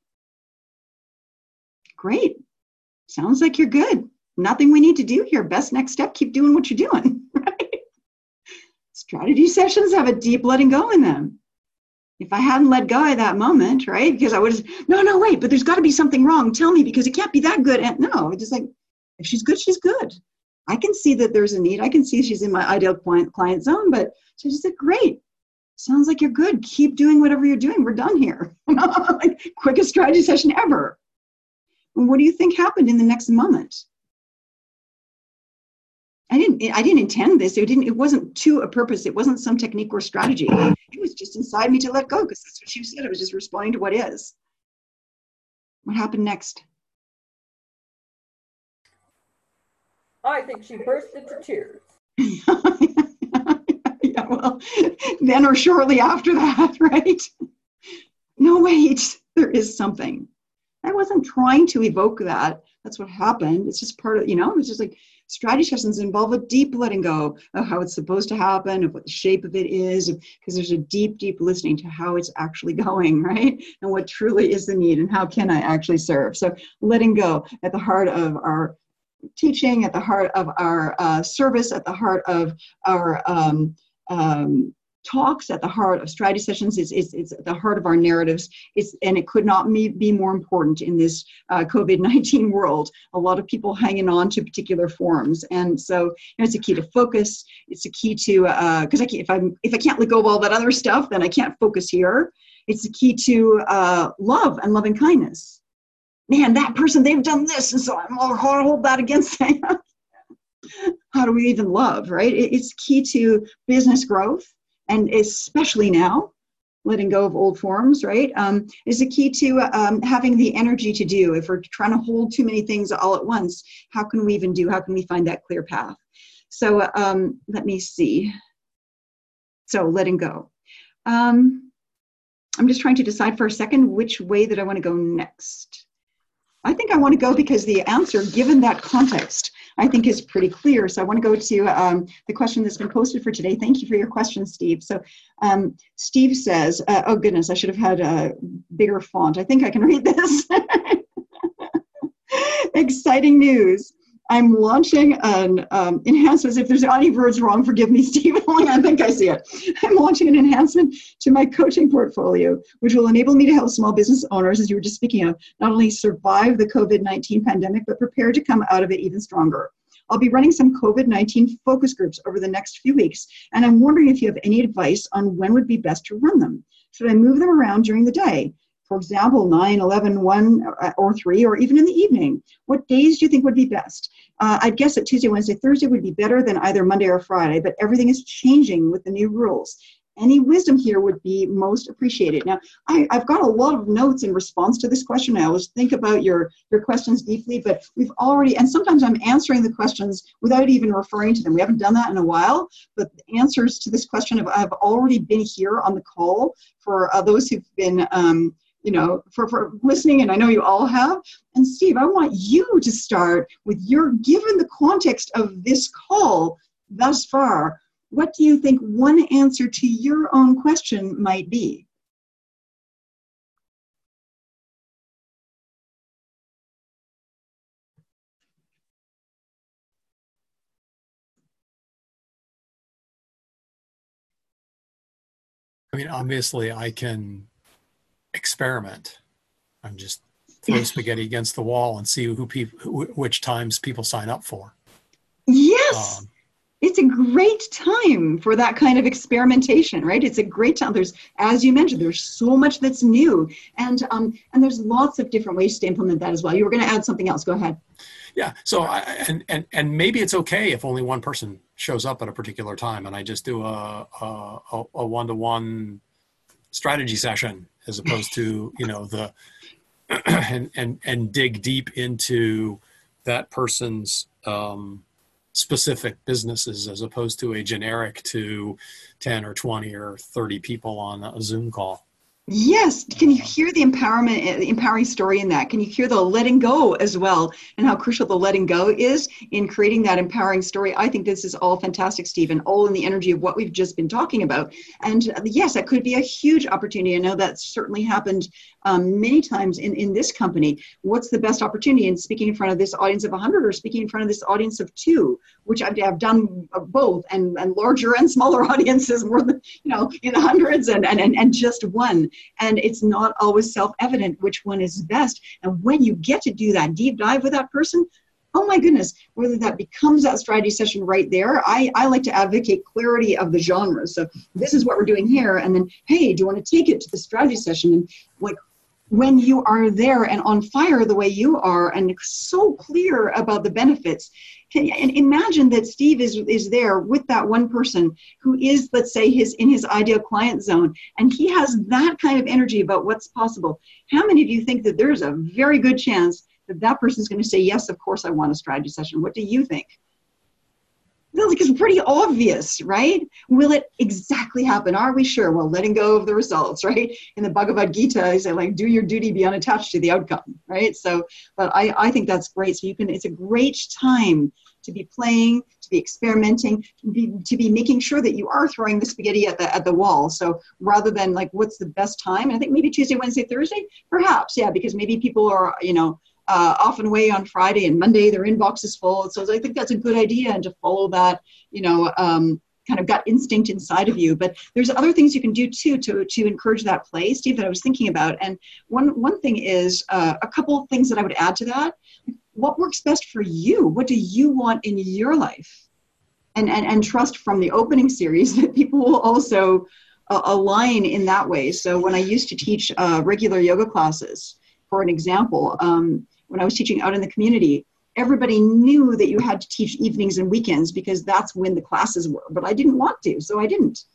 great. Sounds like you're good. Nothing we need to do here. Best next step, keep doing what you're doing, right? Strategy sessions have a deep letting go in them. If I hadn't let go at that moment, right? Because I would have, no, no, wait, but there's got to be something wrong. Tell me, because it can't be that good. And no, it's just like, if she's good, she's good. I can see that there's a need. I can see she's in my ideal client, client zone, but she just said, great. Sounds like you're good. Keep doing whatever you're doing. We're done here. Like, quickest strategy session ever. And what do you think happened in the next moment? I didn't, I didn't intend this. It didn't, it wasn't to a purpose. It wasn't some technique or strategy. It was just inside me to let go because that's what she said. I was just responding to what is. What happened next? I think she burst into tears. Yeah, well, then or shortly after that, right? No, wait, there is something. I wasn't trying to evoke that. That's what happened. It's just part of, you know, it's just like strategy sessions involve a deep letting go of how it's supposed to happen, of what the shape of it is, because there's a deep, deep listening to how it's actually going, right? And what truly is the need and how can I actually serve? So letting go at the heart of our teaching, at the heart of our uh, service, at the heart of our um, um, talks, at the heart of strategy sessions. It's, it's, it's at the heart of our narratives. It's, and it could not be more important in this uh, COVID nineteen world. A lot of people hanging on to particular forms. And so you know, it's a key to focus. It's a key to, because uh, I can't, if, I'm, if I can't let go of all that other stuff, then I can't focus here. It's the key to uh, love and loving kindness. Man, that person, they've done this, and so I'm all hard to hold that against them. How do we even love, right? It's key to business growth. And especially now, letting go of old forms, right, um, is the key to um, having the energy to do. If we're trying to hold too many things all at once, how can we even do, how can we find that clear path? So um, let me see. So letting go. Um, I'm just trying to decide for a second which way that I want to go next. I think I want to go because the answer, given that context, I think is pretty clear. So I want to go to um, the question that's been posted for today. Thank you for your question, Steve. So um, Steve says, uh, oh goodness, I should have had a bigger font. I think I can read this. Exciting news. I'm launching an um, enhancement. If there's any words wrong, forgive me, Steve. I think I see it. I'm launching an enhancement to my coaching portfolio, which will enable me to help small business owners, as you were just speaking of, not only survive the COVID nineteen pandemic, but prepare to come out of it even stronger. I'll be running some COVID nineteen focus groups over the next few weeks, and I'm wondering if you have any advice on when would be best to run them. Should I move them around during the day? For example, nine, eleven, one, or three, or even in the evening. What days do you think would be best? Uh, I'd guess that Tuesday, Wednesday, Thursday would be better than either Monday or Friday, but everything is changing with the new rules. Any wisdom here would be most appreciated. Now, I, I've got a lot of notes in response to this question. I always think about your, your questions deeply, but we've already, and sometimes I'm answering the questions without even referring to them. We haven't done that in a while, but the answers to this question have, have already been here on the call for uh, those who've been um, you know, for, for listening, and I know you all have. And Steve, I want you to start with your, given the context of this call thus far, what do you think one answer to your own question might be? I mean, obviously I can experiment and just throw spaghetti against the wall and see who people, which times people sign up for. Yes, Um, it's a great time for that kind of experimentation, right? It's a great time. There's, as you mentioned, there's so much that's new, and um, and there's lots of different ways to implement that as well. You were going to add something else. Go ahead. Yeah. So I, and and and maybe it's okay if only one person shows up at a particular time, and I just do a a, a one-to-one strategy session as opposed to, you know, the and and and dig deep into that person's um, specific businesses as opposed to a generic to ten or twenty or thirty people on a Zoom call. Yes. Can you hear the empowerment, the empowering story in that? Can you hear the letting go as well, and how crucial the letting go is in creating that empowering story? I think this is all fantastic, Stephen, all in the energy of what we've just been talking about. And uh, yes, that could be a huge opportunity. I know that's certainly happened um, many times in, in this company. What's the best opportunity in speaking in front of this audience of one hundred or speaking in front of this audience of two, which I've, I've done both, and, and larger and smaller audiences, more than, you know, in the hundreds, and, and, and, and just one. And it's not always self-evident which one is best. And when you get to do that deep dive with that person, oh my goodness, whether that becomes that strategy session right there, I, I like to advocate clarity of the genres. So this is what we're doing here. And then, hey, do you want to take it to the strategy session? And like, when you are there and on fire the way you are and so clear about the benefits, can, and imagine that Steve is, is there with that one person who is, let's say, his in his ideal client zone, and he has that kind of energy about what's possible. How many of you think that there's a very good chance that that person is going to say, yes, of course I want a strategy session? What do you think? Like, it's pretty obvious, right? Will it exactly happen? Are we sure? Well, letting go of the results, right? In the Bhagavad Gita, I say, like, do your duty, be unattached to the outcome, right? So, but I, I think that's great. So you can, it's a great time to be playing, to be experimenting, to be, to be making sure that you are throwing the spaghetti at the, at the wall. So rather than like, what's the best time? I think maybe Tuesday, Wednesday, Thursday, perhaps, yeah, because maybe people are, you know, Uh, off and away on Friday, and Monday their inbox is full. So I think that's a good idea, and to follow that, you know, um, kind of gut instinct inside of you. But there's other things you can do too to to encourage that play, Steve, that I was thinking about. And one one thing is uh, a couple of things that I would add to that. What works best for you? What do you want in your life? And and and trust from the opening series that people will also uh, align in that way. So when I used to teach uh, regular yoga classes, for an example, um, when I was teaching out in the community, everybody knew that you had to teach evenings and weekends because that's when the classes were, but I didn't want to, so I didn't.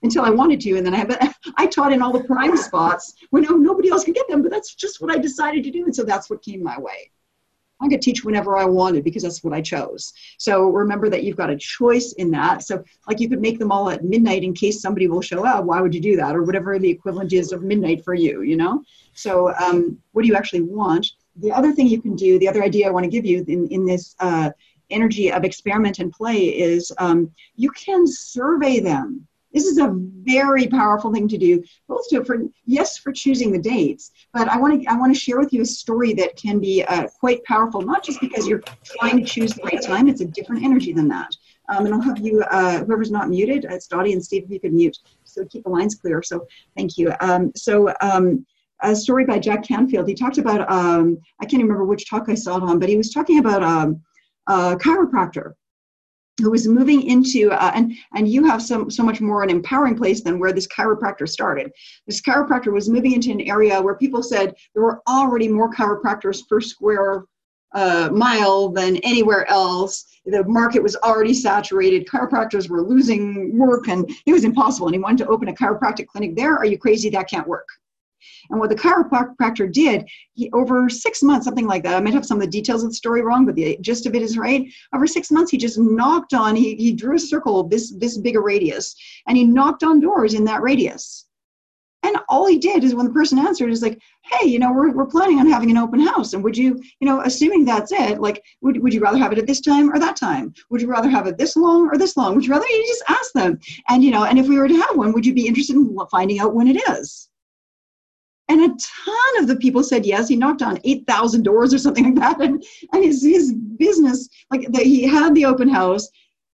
until I wanted to. And then I have, I taught in all the prime spots where no, nobody else could get them, but that's just what I decided to do. And so that's what came my way. I could teach whenever I wanted because that's what I chose. So remember that you've got a choice in that. So like you could make them all at midnight in case somebody will show up. Why would you do that? Or whatever the equivalent is of midnight for you, you know? So um, what do you actually want? The other thing you can do, the other idea I want to give you in, in this uh, energy of experiment and play is um, you can survey them. This is a very powerful thing to do. Both to for yes for choosing the dates, but I want to I want to share with you a story that can be uh, quite powerful. Not just because you're trying to choose the right time; it's a different energy than that. Um, and I'll have you, uh, whoever's not muted, it's Dottie and Steve, if you could mute, so keep the lines clear. So thank you. Um, so um, a story by Jack Canfield. He talked about um, I can't remember which talk I saw it on, but he was talking about um, a chiropractor who was moving into, uh, and, and you have so, so much more an empowering place than where this chiropractor started. This chiropractor was moving into an area where people said there were already more chiropractors per square uh, mile than anywhere else. The market was already saturated. Chiropractors were losing work and it was impossible. And he wanted to open a chiropractic clinic there. Are you crazy? That can't work. And what the chiropractor did, he over six months, something like that, I might have some of the details of the story wrong, but the gist of it is right. Over six months, he just knocked on, he, he drew a circle this, this big a radius, and he knocked on doors in that radius. And all he did is when the person answered is like, hey, you know, we're, we're planning on having an open house. And would you, you know, assuming that's it, like, would, would you rather have it at this time or that time? Would you rather have it this long or this long? Would you rather, you just ask them. And, you know, and if we were to have one, would you be interested in finding out when it is? And a ton of the people said yes. He knocked on eight thousand doors or something like that. And, and his, his business, like the, he had the open house.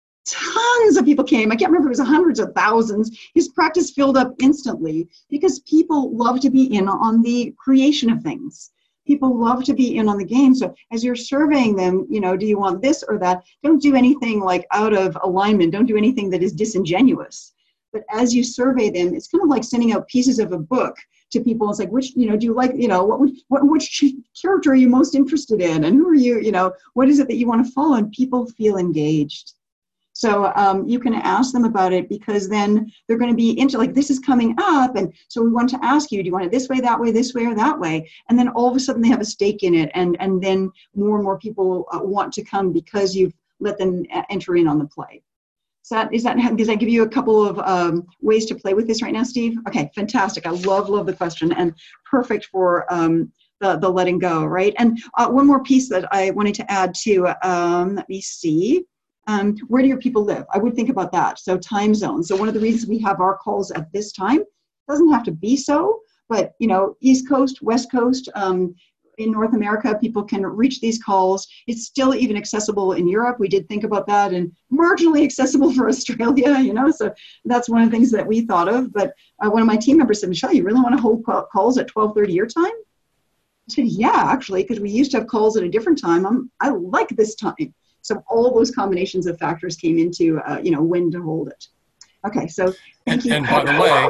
Tons of people came. I can't remember, it was hundreds of thousands. His practice filled up instantly because people love to be in on the creation of things. People love to be in on the game. So as you're surveying them, you know, do you want this or that? Don't do anything like out of alignment. Don't do anything that is disingenuous. But as you survey them, it's kind of like sending out pieces of a book to people. It's like, which, you know, do you like, you know, what would, what, which character are you most interested in? And who are you, you know, what is it that you want to follow? And people feel engaged. So um, you can ask them about it because then they're going to be into like, this is coming up. And so we want to ask you, do you want it this way, that way, this way, or that way? And then all of a sudden they have a stake in it. And, and then more and more people uh, want to come because you've let them enter in on the play. So that, is that, does that give you a couple of um, ways to play with this right now, Steve? Okay, fantastic. I love, love the question and perfect for um, the, the letting go, right? And uh, one more piece that I wanted to add to, um, let me see. Um, where do your people live? I would think about that. So time zone. So one of the reasons we have our calls at this time, doesn't have to be so, but you know, East Coast, West Coast, um, in North America, people can reach these calls. It's still even accessible in Europe. We did think about that, and marginally accessible for Australia, you know, so that's one of the things that we thought of. But uh, one of my team members said, Michelle, you really want to hold calls at twelve thirty your time? I said, yeah, actually, because we used to have calls at a different time. I'm, I like this time. So all those combinations of factors came into, uh, you know, when to hold it. Okay, so thank and, you. And by the way,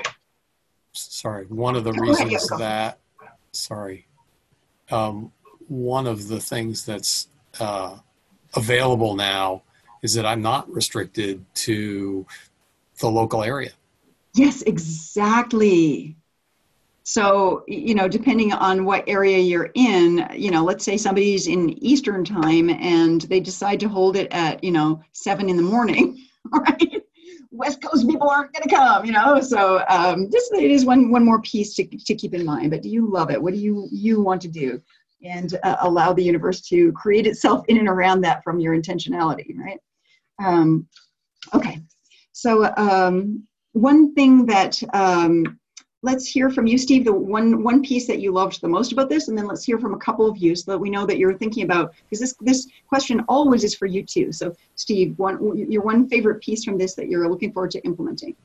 sorry, one of the Go reasons ahead, yeah, that, sorry, um, one of the things that's uh, available now is that I'm not restricted to the local area. Yes, exactly. So, you know, depending on what area you're in, you know, let's say somebody's in Eastern time and they decide to hold it at, you know, seven in the morning, right? West Coast people aren't going to come, you know, so um, this it is one, one more piece to, to keep in mind. But do you love it? What do you, you want to do? And uh, allow the universe to create itself in and around that from your intentionality, right? Um, okay, so um, one thing that, um, let's hear from you, Steve, the one, one piece that you loved the most about this, and then let's hear from a couple of you so that we know that you're thinking about, because this, this question always is for you too. So Steve, one, your one favorite piece from this that you're looking forward to implementing.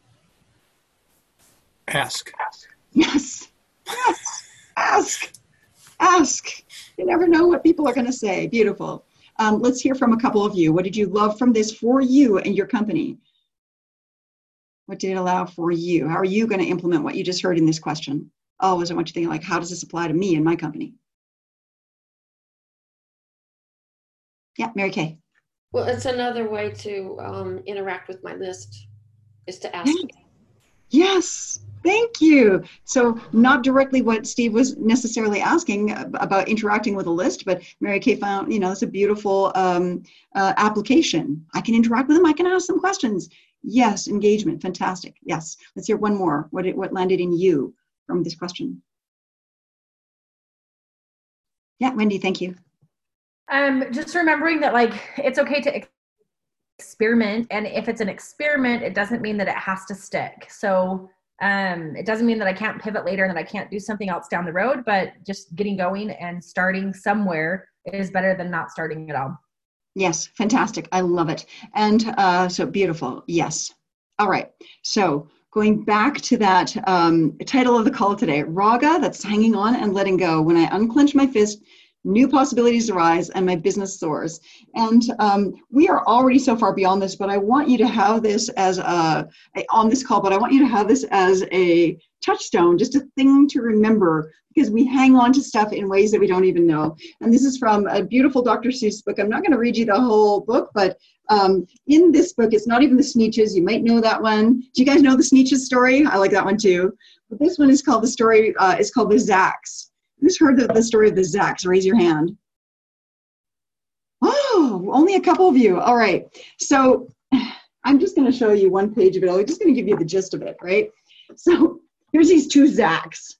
Ask. Yes, yes, ask, ask. You never know what people are going to say. Beautiful. Um, let's hear from a couple of you. What did you love from this for you and your company? What did it allow for you? How are you going to implement what you just heard in this question? Always I want you to think like, how does this apply to me and my company? Yeah, Mary Kay. Well, it's another way to um, interact with my list is to ask. Yeah. Yes, thank you. So not directly what Steve was necessarily asking about interacting with a list, but Mary Kay found, you know, it's a beautiful um, uh, application. I can interact with them. I can ask them questions. Yes, engagement, fantastic. Yes, let's hear one more. What, it, what landed in you from this question? Yeah, Wendy, thank you. Um, just remembering that, like, it's okay to experiment, and if it's an experiment, it doesn't mean that it has to stick. So um, it doesn't mean that I can't pivot later and that I can't do something else down the road, but just getting going and starting somewhere is better than not starting at all. Yes, fantastic. I love it. And uh, so beautiful. Yes. All right. So going back to that um, title of the call today, Raga, that's hanging on and letting go. When I unclench my fist, new possibilities arise and my business soars. And um, we are already so far beyond this, but I want you to have this as a, on this call, but I want you to have this as a touchstone, just a thing to remember, because we hang on to stuff in ways that we don't even know. And this is from a beautiful Doctor Seuss book. I'm not going to read you the whole book, but um, in this book, it's not even the Sneetches. You might know that one. Do you guys know the Sneetches story? I like that one too. But this one is called the story, uh, it's called the Zacks. Who's heard the, the story of the Zacks? Raise your hand. Oh, only a couple of you. All right. So I'm just going to show you one page of it. I'm just going to give you the gist of it, right? So here's these two Zacks.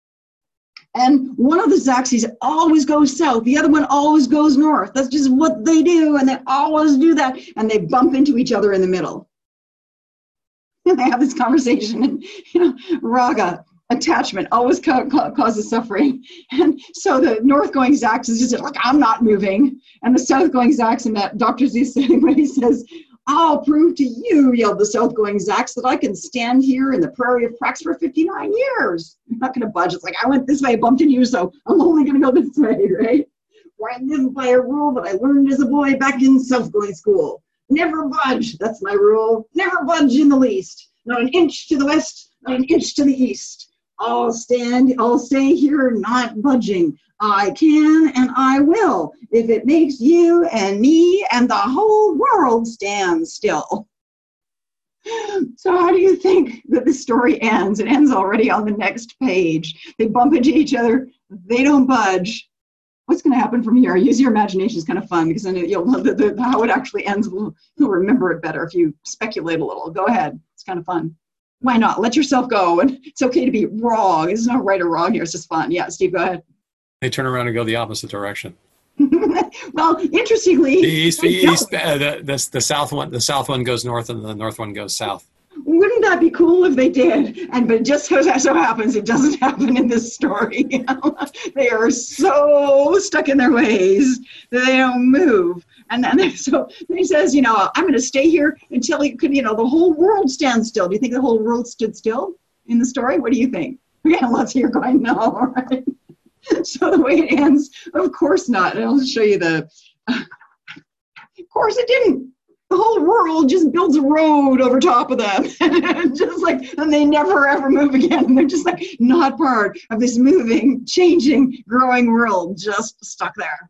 And one of the Zacksies always goes south. The other one always goes north. That's just what they do. And they always do that. And they bump into each other in the middle. And they have this conversation. And, you know, Raga, attachment, always ca ca causes suffering. And so the north-going Zacks is just like, I'm not moving. And the south-going Zacks, and that Doctor Seuss sitting where he says, I'll prove to you, yelled the south-going Zacks, that I can stand here in the prairie of cracks for fifty-nine years. I'm not going to budge. It's like, I went this way, bumped into you, so I'm only going to go this way, right? Where I live by a rule that I learned as a boy back in south-going school. Never budge. That's my rule. Never budge in the least. Not an inch to the west, not an inch to the east. I'll stand, I'll stay here, not budging. I can and I will, if it makes you and me and the whole world stand still. So how do you think that the story ends? It ends already on the next page. They bump into each other. They don't budge. What's going to happen from here? Use your imagination. It's kind of fun, because then you'll know the, the, how it actually ends. You'll remember it better if you speculate a little. Go ahead. It's kind of fun. Why not? Let yourself go. And it's okay to be wrong. There's no right or wrong here. It's just fun. Yeah, Steve, go ahead. They turn around and go the opposite direction. Well, interestingly, the east, the, east uh, the, the, the south one, the south one goes north, and the north one goes south. Wouldn't that be cool if they did? And but just so, so happens, it doesn't happen in this story. You know? They are so stuck in their ways that they don't move. And then so he says, you know, I'm going to stay here until he could, you know, the whole world stands still. Do you think the whole world stood still in the story? What do you think? Okay, lots of you are going, no, all right. So the way it ends, of course not. And I'll just show you the, uh, of course it didn't. The whole world just builds a road over top of them. Just like, and they never ever move again. And they're just like not part of this moving, changing, growing world, just stuck there.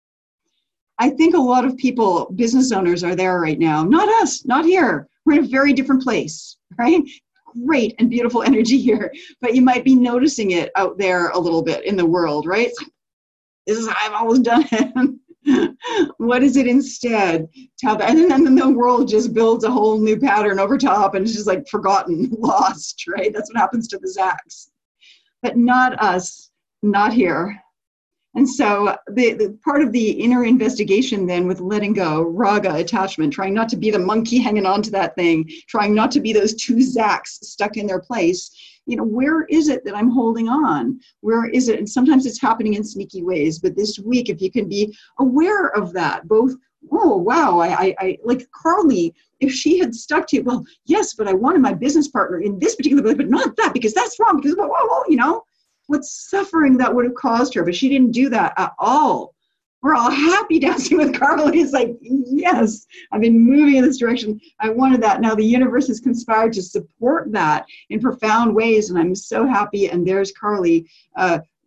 I think a lot of people, business owners, are there right now. Not us, not here. We're in a very different place, right? Great and beautiful energy here, but you might be noticing it out there a little bit in the world, right? It's like, this is how I've always done it. What is it instead? And then the world just builds a whole new pattern over top, and it's just like forgotten, lost, right? That's what happens to the Zacks. But not us, not here. And so the, the part of the inner investigation then with letting go, raga, attachment, trying not to be the monkey hanging on to that thing, trying not to be those two Zacks stuck in their place. You know, where is it that I'm holding on? Where is it? And sometimes it's happening in sneaky ways, but this week, if you can be aware of that, both, oh, wow, I, I, I like Carly, if she had stuck to, well, yes, but I wanted my business partner in this particular way, but not that, because that's wrong, because, whoa, whoa, whoa, you know, what suffering that would have caused her, but she didn't do that at all. We're all happy dancing with Carly. It's like, yes, I've been moving in this direction. I wanted that. Now the universe has conspired to support that in profound ways, and I'm so happy. And there's Carly uh,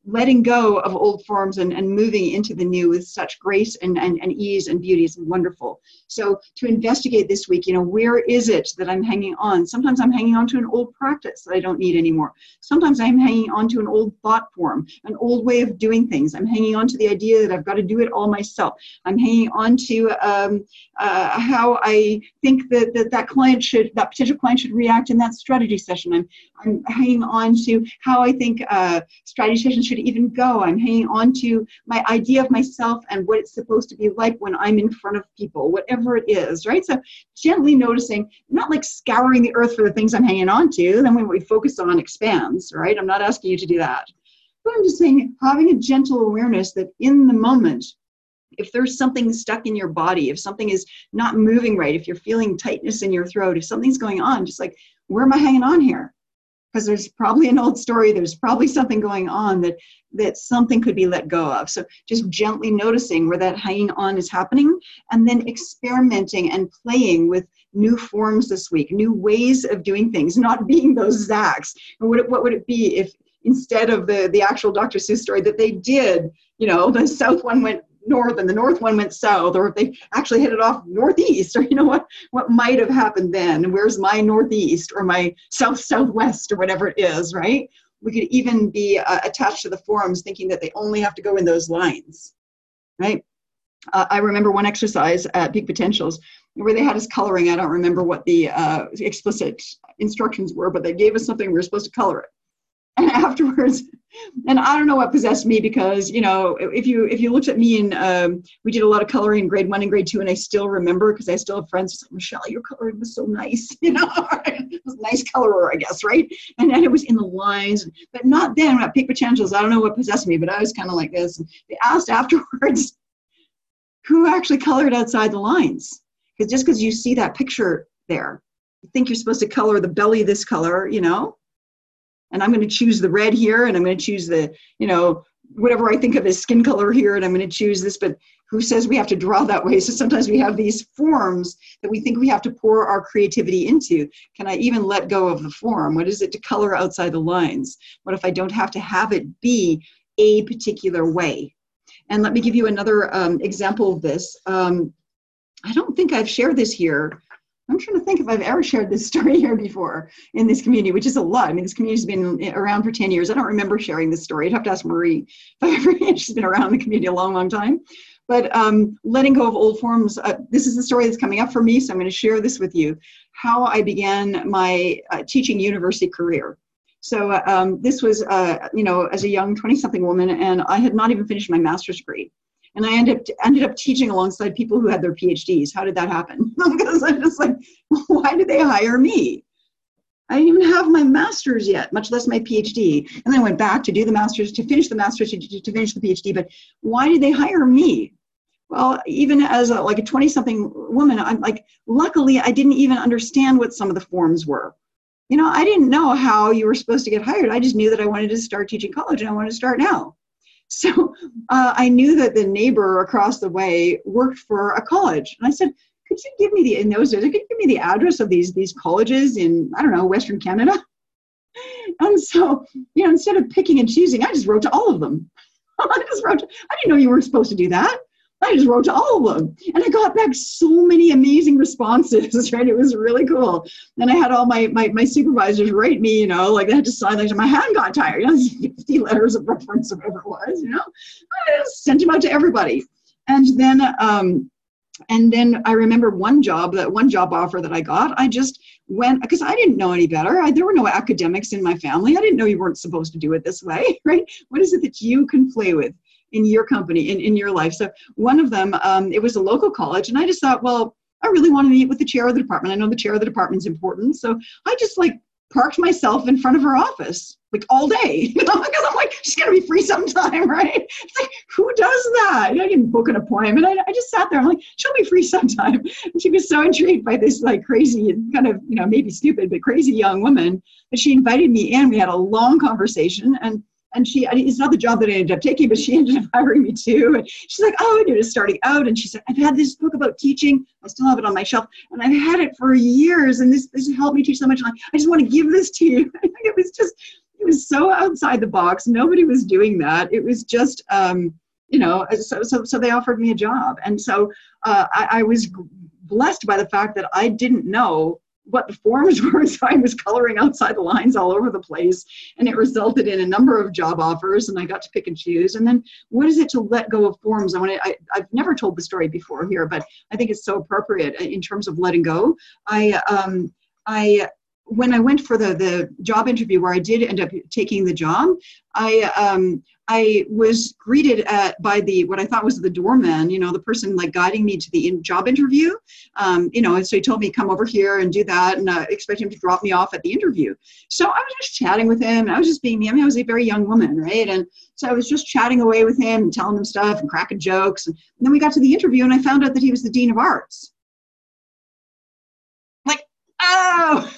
letting go of old forms and, and moving into the new with such grace and, and, and ease and beauty is wonderful. So to investigate this week, you know, where is it that I'm hanging on? Sometimes I'm hanging on to an old practice that I don't need anymore. Sometimes I'm hanging on to an old thought form, an old way of doing things. I'm hanging on to the idea that I've got to do it all myself. I'm hanging on to um, uh, how I think that, that that client should, that potential client should react in that strategy session. I'm, I'm hanging on to how I think uh, strategy sessions should even go. I'm hanging on to my idea of myself and what it's supposed to be like when I'm in front of people, whatever it is, right? So gently noticing, not like scouring the earth for the things I'm hanging on to, then when we focus on expands, right? I'm not asking you to do that. But I'm just saying, having a gentle awareness that in the moment, if there's something stuck in your body, if something is not moving right, if you're feeling tightness in your throat, if something's going on, just like, where am I hanging on here? Because there's probably an old story, there's probably something going on that that something could be let go of. So just gently noticing where that hanging on is happening, and then experimenting and playing with new forms this week, new ways of doing things, not being those Zacks. And what, what would it be if instead of the, the actual Doctor Seuss story that they did, you know, the south one went north and the north one went south, or if they actually hit it off northeast, or you know what what might have happened then, where's my northeast or my south southwest or whatever it is, right? We could even be uh, attached to the forms thinking that they only have to go in those lines, right? uh, I remember one exercise at Peak Potentials where they had us coloring. I don't remember what the uh, explicit instructions were, but they gave us something, we were supposed to color it. And afterwards, and I don't know what possessed me, because, you know, if you if you looked at me and um, we did a lot of coloring in grade one and grade two, and I still remember, because I still have friends who say, Michelle, your coloring was so nice, you know, it was a nice colorer, I guess, right? And then it was in the lines, but not then at Peak Potentials. I don't know what possessed me, but I was kind of like this. And they asked afterwards, who actually colored outside the lines? Because just because you see that picture there, you think you're supposed to color the belly this color, you know? And I'm going to choose the red here, and I'm going to choose the, you know, whatever I think of as skin color here, and I'm going to choose this, but who says we have to draw that way? So sometimes we have these forms that we think we have to pour our creativity into. Can I even let go of the form? What is it to color outside the lines? What if I don't have to have it be a particular way? And let me give you another um, example of this. Um, I don't think I've shared this here. I'm trying to think if I've ever shared this story here before in this community, which is a lot. I mean, this community's been around for ten years. I don't remember sharing this story. I'd have to ask Marie. She's been around the community a long, long time. But um, letting go of old forms, uh, this is the story that's coming up for me, so I'm going to share this with you, how I began my uh, teaching university career. So uh, um, this was, uh, you know, as a young twenty-something woman, and I had not even finished my master's degree. And I ended up, ended up teaching alongside people who had their PhDs. How did that happen? Because I'm just like, why did they hire me? I didn't even have my master's yet, much less my PhD. And then I went back to do the master's, to finish the master's, to, to finish the PhD. But why did they hire me? Well, even as a, like a twenty-something woman, I'm like, luckily, I didn't even understand what some of the forms were. You know, I didn't know how you were supposed to get hired. I just knew that I wanted to start teaching college, and I wanted to start now. So uh, I knew that the neighbor across the way worked for a college. And I said, could you give me the, in those days, could you give me the address of these, these colleges in, I don't know, Western Canada? And so, you know, instead of picking and choosing, I just wrote to all of them. I just wrote to, I didn't know you weren't supposed to do that. I just wrote to all of them. And I got back so many amazing responses, right? It was really cool. And I had all my, my, my supervisors write me, you know, like they had to sign, like my hand got tired, you know, fifty letters of reference or whatever it was, you know. I just sent them out to everybody. And then, um, and then I remember one job, that one job offer that I got, I just went, because I didn't know any better. I, there were no academics in my family. I didn't know you weren't supposed to do it this way, right? What is it that you can play with in your company, in, in your life? So one of them, um, it was a local college, and I just thought, well, I really want to meet with the chair of the department. I know the chair of the department is important. So I just like parked myself in front of her office, like all day, you know, because I'm like, she's going to be free sometime, right? It's like, who does that? I didn't book an appointment. I, I just sat there. I'm like, she'll be free sometime. And she was so intrigued by this like crazy and kind of, you know, maybe stupid, but crazy young woman that she invited me in. We had a long conversation, and And she, it's not the job that I ended up taking, but she ended up hiring me too. And she's like, oh, you're just starting out. And she said, I've had this book about teaching. I still have it on my shelf. And I've had it for years. And this, this helped me teach so much. And I just want to give this to you. It was just, it was so outside the box. Nobody was doing that. It was just, um, you know, so, so, so they offered me a job. And so uh, I, I was blessed by the fact that I didn't know what the forms were, so I was coloring outside the lines all over the place, and it resulted in a number of job offers, and I got to pick and choose. And then what is it to let go of forms? I want to, I, I've never told the story before here, but I think it's so appropriate in terms of letting go. I, um, I, when I went for the, the job interview where I did end up taking the job, I, um, I was greeted at, by the, what I thought was the doorman, you know, the person like guiding me to the in, job interview, um, you know, and so he told me, come over here and do that, and uh, expect him to drop me off at the interview. So I was just chatting with him, and I was just being me. I mean, I was a very young woman, right? And so I was just chatting away with him and telling him stuff and cracking jokes. And then we got to the interview, and I found out that he was the Dean of Arts. Like, oh!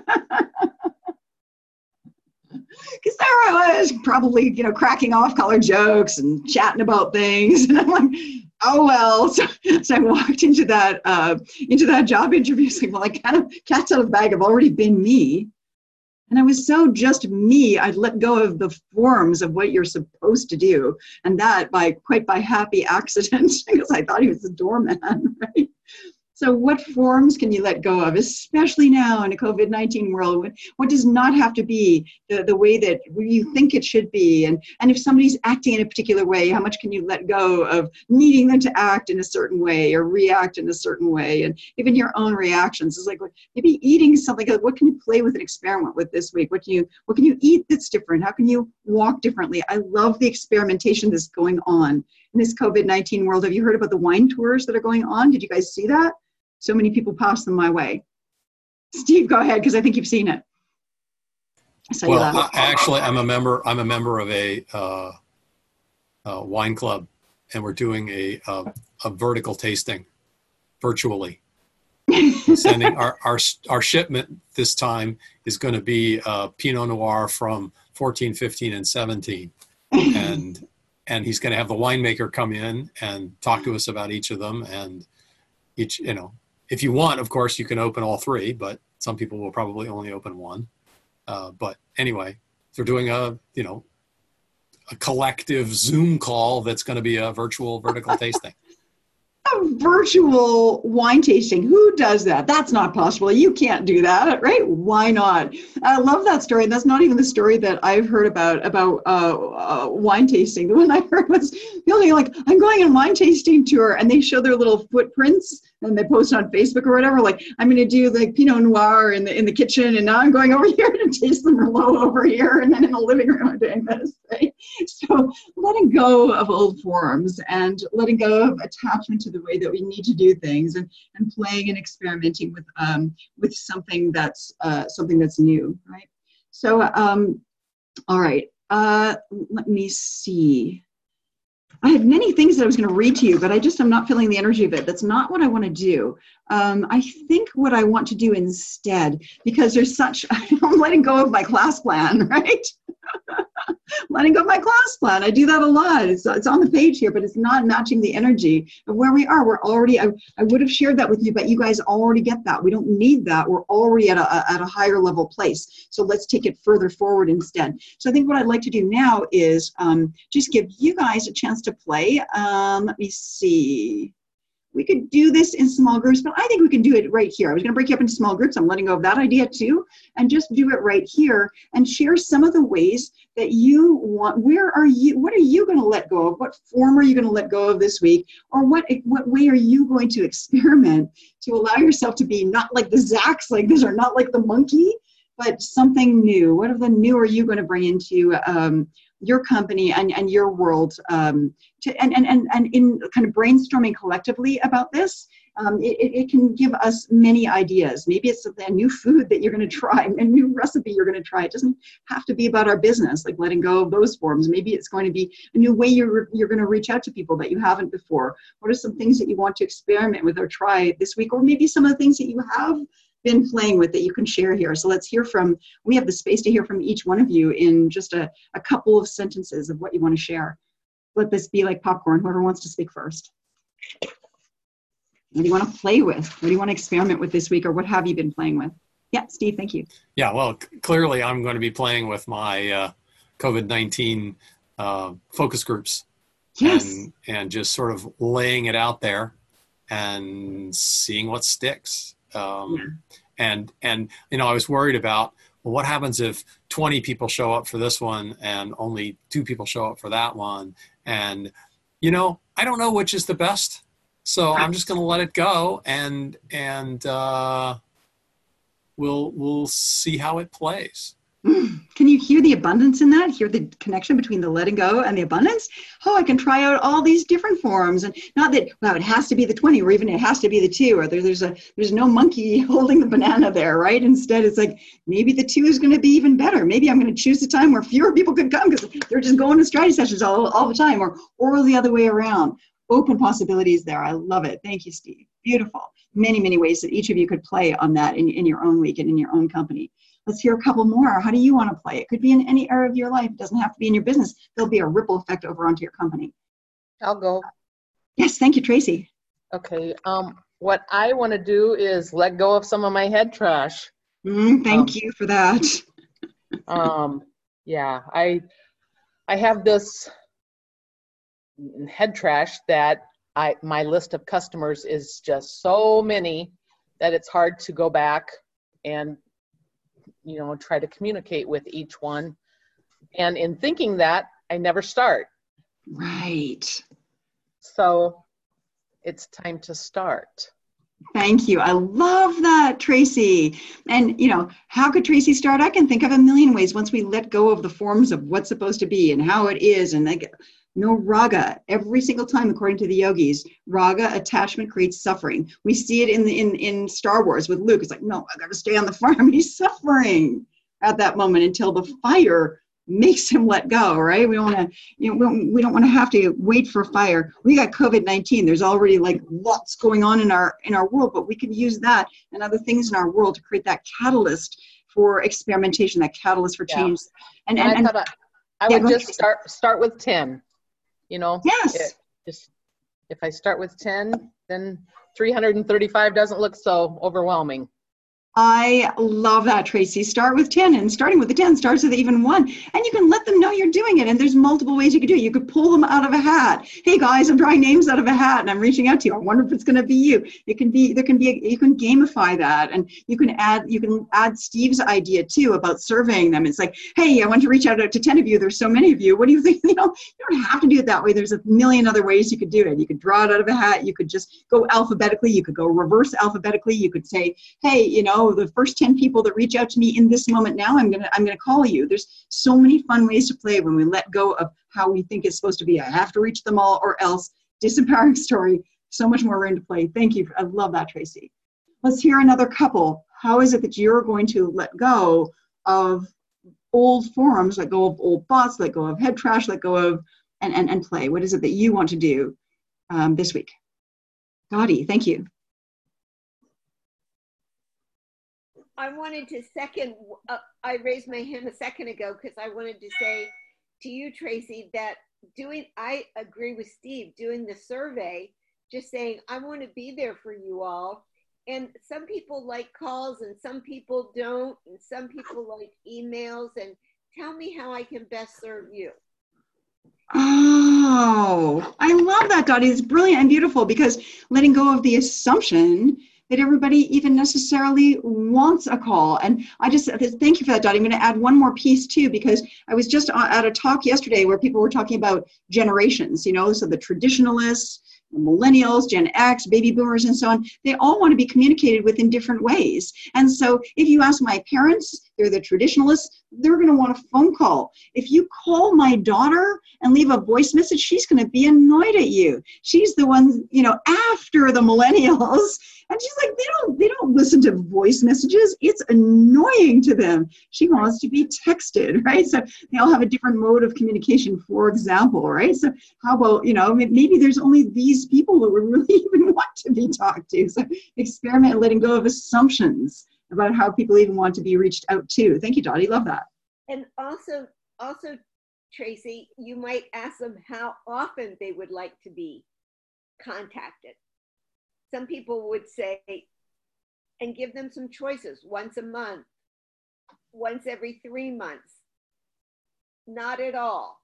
Because there I was, probably, you know, cracking off color jokes and chatting about things, and I'm like, oh well. So, so I walked into that uh, into that job interview, saying, well, I kind of cat's out of the bag. I've already been me, and I was so just me. I'd let go of the forms of what you're supposed to do, and that by quite by happy accident, because I thought he was the doorman, right? So what forms can you let go of, especially now in a COVID nineteen world? What, what does not have to be the, the way that you think it should be? And, and if somebody's acting in a particular way, how much can you let go of needing them to act in a certain way or react in a certain way? And even your own reactions is like, maybe eating something, like, what can you play with and experiment with this week? What can you, what can you eat that's different? How can you walk differently? I love the experimentation that's going on in this COVID nineteen world. Have you heard about the wine tours that are going on? Did you guys see that? So many people pass them my way. Steve, go ahead, because I think you've seen it. So well, I, actually, I'm a member. I'm a member of a, uh, a wine club, and we're doing a a, a vertical tasting virtually. Sending our, our our shipment this time is going to be uh, Pinot Noir from fourteen, fifteen, and seventeen, and and he's going to have the winemaker come in and talk to us about each of them, and each, you know. If you want, of course, you can open all three, but some people will probably only open one. Uh, but anyway, they're doing a, you know, a collective Zoom call that's going to be a virtual vertical tasting. A virtual wine tasting. Who does that? That's not possible. You can't do that, right? Why not? I love that story. That's not even the story that I've heard about, about uh, uh, wine tasting. The one I heard was feeling like, I'm going on a wine tasting tour, and they show their little footprints and they post on Facebook or whatever, like, I'm going to do like Pinot Noir in the in the kitchen, and now I'm going over here to taste the Merlot over here, and then in the living room I'm doing this, right? So letting go of old forms and letting go of attachment to the way that we need to do things, and, and playing and experimenting with um, with something that's uh, something that's new, right? So, um, all right, uh, let me see. I had many things that I was going to read to you, but I just am not feeling the energy of it. That's not what I want to do. Um, I think what I want to do instead, because there's such, I'm letting go of my class plan, right? Letting go of my class plan. I do that a lot. It's, it's on the page here, but it's not matching the energy of where we are. We're already, I, I would have shared that with you, but you guys already get that. We don't need that. We're already at a, at a higher level place. So let's take it further forward instead. So I think what I'd like to do now is um, just give you guys a chance to play. Um, let me see. We could do this in small groups, but I think we can do it right here. I was going to break you up into small groups. I'm letting go of that idea too, and just do it right here and share some of the ways that you want. Where are you? What are you going to let go of? What form are you going to let go of this week? Or what, what way are you going to experiment to allow yourself to be not like the Zacks, like this, or not like the monkey, but something new? What of the new are you going to bring into um, your company and, and your world, um, to, and, and, and, and in kind of brainstorming collectively about this, um, it, it can give us many ideas. Maybe it's a new food that you're going to try, a new recipe you're going to try. It doesn't have to be about our business, like letting go of those forms. Maybe it's going to be a new way you're, you're going to reach out to people that you haven't before. What are some things that you want to experiment with or try this week? Or maybe some of the things that you have been playing with that you can share here. So let's hear from, we have the space to hear from each one of you in just a, a couple of sentences of what you want to share. Let this be like popcorn, whoever wants to speak first. What do you want to play with? What do you want to experiment with this week, or what have you been playing with? Yeah, Steve, thank you. Yeah, well, c- clearly I'm going to be playing with my uh, COVID nineteen uh, focus groups Yes. and and just sort of laying it out there and seeing what sticks. Um, Yeah. And and you know, I was worried about, well, what happens if twenty people show up for this one and only two people show up for that one? And you know, I don't know which is the best, so I'm just going to let it go, and and uh, we'll we'll see how it plays. Mm. Can you hear the abundance in that? Hear the connection between the letting go and the abundance? Oh, I can try out all these different forms, and not that, wow, it has to be the twenty, or even it has to be the two, or there, there's a there's no monkey holding the banana there, right? Instead, it's like, maybe the two is going to be even better. Maybe I'm going to choose a time where fewer people could come because they're just going to strategy sessions all, all the time, or or the other way around. Open possibilities there. I love it. Thank you, Steve. Beautiful. Many, many ways that each of you could play on that in, in your own week and in your own company. Let's hear a couple more. How do you want to play? It could be in any area of your life. It doesn't have to be in your business. There'll be a ripple effect over onto your company. I'll go. Yes, thank you, Tracy. Okay. Um, what I want to do is let go of some of my head trash. Mm, thank Um, you for that. um, yeah, I I have this head trash that I my list of customers is just so many that it's hard to go back and, you know, try to communicate with each one. And in thinking that, I never start. Right. So it's time to start. Thank you. I love that, Tracy. And, you know, how could Tracy start? I can think of a million ways once we let go of the forms of what's supposed to be and how it is. And like, no raga. Every single time, according to the yogis, raga, attachment, creates suffering. We see it in the in, in Star Wars with Luke. It's like, no, I got to stay on the farm. He's suffering at that moment until the fire makes him let go, right? We don't want to, you know, we don't, we don't want to have to wait for fire. We got COVID nineteen. There's already like lots going on in our in our world, but we can use that and other things in our world to create that catalyst for experimentation, that catalyst for change. Yeah. And, and, and, I thought I, I yeah, would go just ahead. start start with ten. You know, Yes. it, just if I start with ten, then three hundred thirty-five doesn't look so overwhelming. I love that, Tracy. Start with ten, and starting with the ten starts with even one. And you can let them know you're doing it. And there's multiple ways you could do it. You could pull them out of a hat. Hey guys, I'm drawing names out of a hat and I'm reaching out to you. I wonder if it's going to be you. It can be, there can be, a, you can gamify that. And you can add, you can add Steve's idea too about surveying them. It's like, hey, I want to reach out to ten of you. There's so many of you. What do you think? You know, you don't have to do it that way. There's a million other ways you could do it. You could draw it out of a hat. You could just go alphabetically. You could go reverse alphabetically. You could say, hey, you know, the first ten people that reach out to me in this moment now, I'm gonna I'm gonna call you. There's so many fun ways to play when we let go of how we think it's supposed to be. I have to reach them all or else. Disempowering story. So much more room to play. Thank you. I love that, Tracy. Let's hear another couple. How is it that you're going to let go of old forms, let go of old thoughts, let go of head trash, let go of and and, and play? What is it that you want to do um, this week? Dottie, thank you. I wanted to second, uh, I raised my hand a second ago because I wanted to say to you, Tracy, that doing, I agree with Steve, doing the survey, just saying, I want to be there for you all. And some people like calls and some people don't, and some people like emails, and tell me how I can best serve you. Oh, I love that, Dottie. It's brilliant and beautiful because letting go of the assumption that everybody even necessarily wants a call. And I just, thank you for that, Dottie. I'm going to add one more piece too, because I was just at a talk yesterday where people were talking about generations, you know, so the traditionalists, the millennials, Gen X, baby boomers, and so on, they all want to be communicated with in different ways. And so if you ask my parents, they're the traditionalists, they're going to want a phone call. If you call my daughter and leave a voice message, she's going to be annoyed at you. She's the one, you know, after the millennials. And she's like, they don't, they don't listen to voice messages. It's annoying to them. She wants to be texted, right? So they all have a different mode of communication, for example, right? So how about, you know, maybe there's only these people that would really even want to be talked to. So experiment at letting go of assumptions about how people even want to be reached out to. Thank you, Dottie. Love that. And also, also, Tracy, you might ask them how often they would like to be contacted. Some people would say and give them some choices once a month, once every three months. Not at all.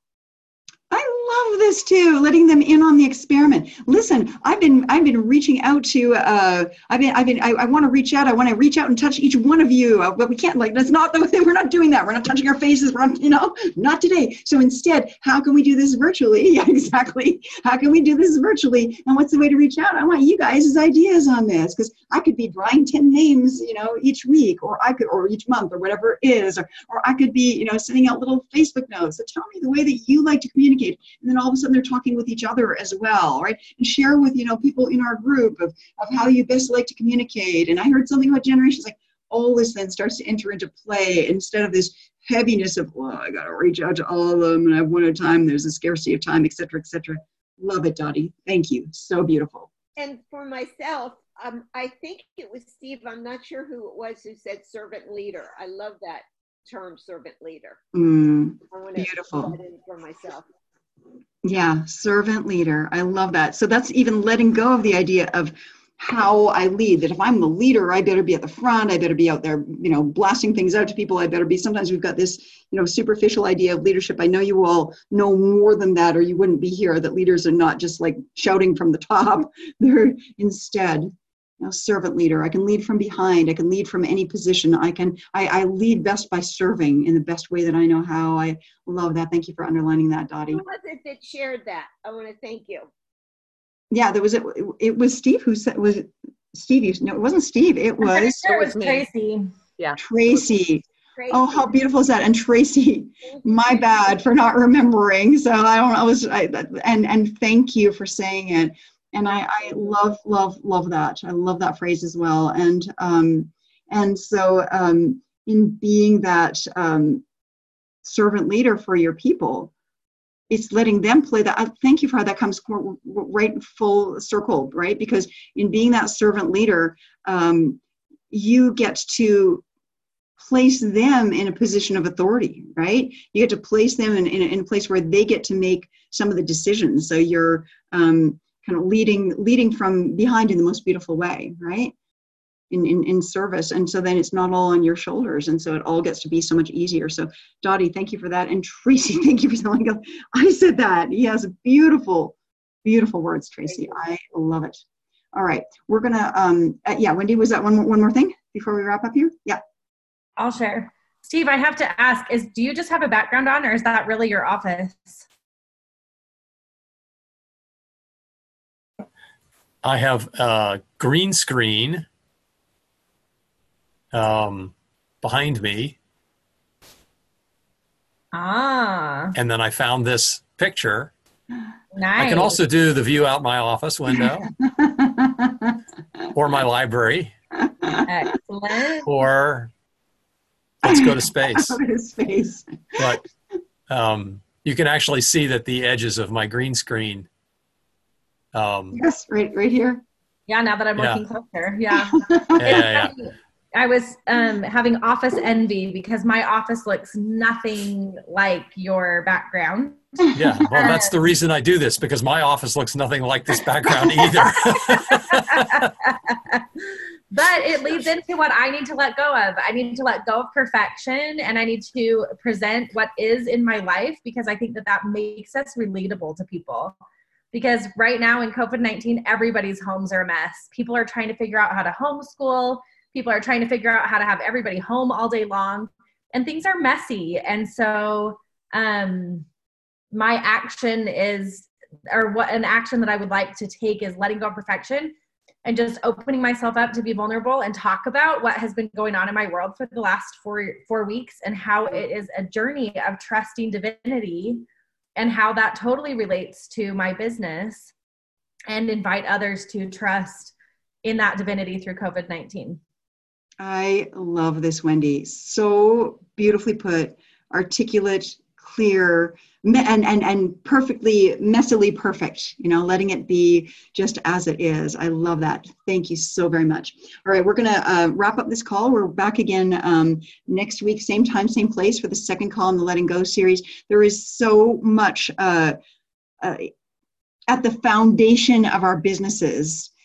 I love this too, letting them in on the experiment. Listen, I've been I've been reaching out to uh I've been I've been I, I want to reach out. I want to reach out and touch each one of you, uh, but we can't. Like that's not the way. We're not doing that. We're not touching our faces. We're not, you know, not today. So instead, how can we do this virtually? Yeah, exactly. How can we do this virtually? And what's the way to reach out? I want you guys' ideas on this, because I could be drawing ten names, you know, each week, or I could, or each month, or whatever it is, or or I could be, you know, sending out little Facebook notes. So tell me the way that you like to communicate. And then all of a sudden they're talking with each other as well, right? And share with, you know, people in our group of, of how you best like to communicate. And I heard something about generations, like all this then starts to enter into play instead of this heaviness of, well, I got to reach out to all of them and I have one at a time. There's a scarcity of time, et cetera, et cetera. Love it, Dottie. Thank you. So beautiful. And for myself, um, I think it was Steve, I'm not sure who it was, who said servant leader. I love that term, servant leader. Mm, I want beautiful. to put that in for myself. Yeah, servant leader. I love that. So that's even letting go of the idea of how I lead, that if I'm the leader, I better be at the front. I better be out there, you know, blasting things out to people. I better be, sometimes we've got this, you know, superficial idea of leadership. I know you all know more than that, or you wouldn't be here, that leaders are not just like shouting from the top. They're instead, you know, servant leader. I can lead from behind. I can lead from any position. I can, I, I lead best by serving in the best way that I know how. I love that. Thank you for underlining that, Dottie. Who was it that shared that? I want to thank you. Yeah, there was, it, it was Steve who said, was it Steve? You, no, it wasn't Steve. It was, Sure, it was Tracy. Yeah. Tracy. Tracy. Oh, how beautiful is that? And Tracy, my bad for not remembering. So I don't know, I was, I, and, and thank you for saying it. And I, I love, love, love that. I love that phrase as well. And, um, and so um, in being that um, servant leader for your people, it's letting them play that. I thank you for how that comes right full circle, right? Because in being that servant leader, um, you get to place them in a position of authority, right? You get to place them in, in, in a place where they get to make some of the decisions. So you're um, kind of leading leading from behind in the most beautiful way, right? In, in, in service. And so then it's not all on your shoulders. And so it all gets to be so much easier. So Dottie, thank you for that. And Tracy, thank you for telling us. I said that. Yes, beautiful, beautiful words, Tracy. I love it. All right. We're going to, um, uh, yeah, Wendy, was that one more, one more thing before we wrap up here? Yeah. I'll share. Steve, I have to ask, is do you just have a background on, or is that really your office? I have a green screen um, behind me. Ah. And then I found this picture. Nice. I can also do the view out my office window or my library. Excellent. Or let's go to space. Go to space. But um, you can actually see that the edges of my green screen. Um, yes, right, right here. Yeah, now that I'm yeah. looking closer. Yeah. yeah, yeah, yeah. I was um, having office envy because my office looks nothing like your background. Yeah, well, that's the reason I do this, because my office looks nothing like this background either. But it leads into what I need to let go of. I need to let go of perfection, and I need to present what is in my life, because I think that that makes us relatable to people. Because right now in COVID nineteen, everybody's homes are a mess. People are trying to figure out how to homeschool. People are trying to figure out how to have everybody home all day long, and things are messy. And so um, my action is, or what an action that I would like to take is letting go of perfection and just opening myself up to be vulnerable and talk about what has been going on in my world for the last four, four weeks and how it is a journey of trusting divinity and how that totally relates to my business, and invite others to trust in that divinity through COVID nineteen. I love this, Wendy. So beautifully put, articulate, clear, and, and, and perfectly, messily perfect, you know, letting it be just as it is. I love that. Thank you so very much. All right, we're going to uh, wrap up this call. We're back again um, next week, same time, same place for the second call in the Letting Go series. There is so much uh, uh, at the foundation of our businesses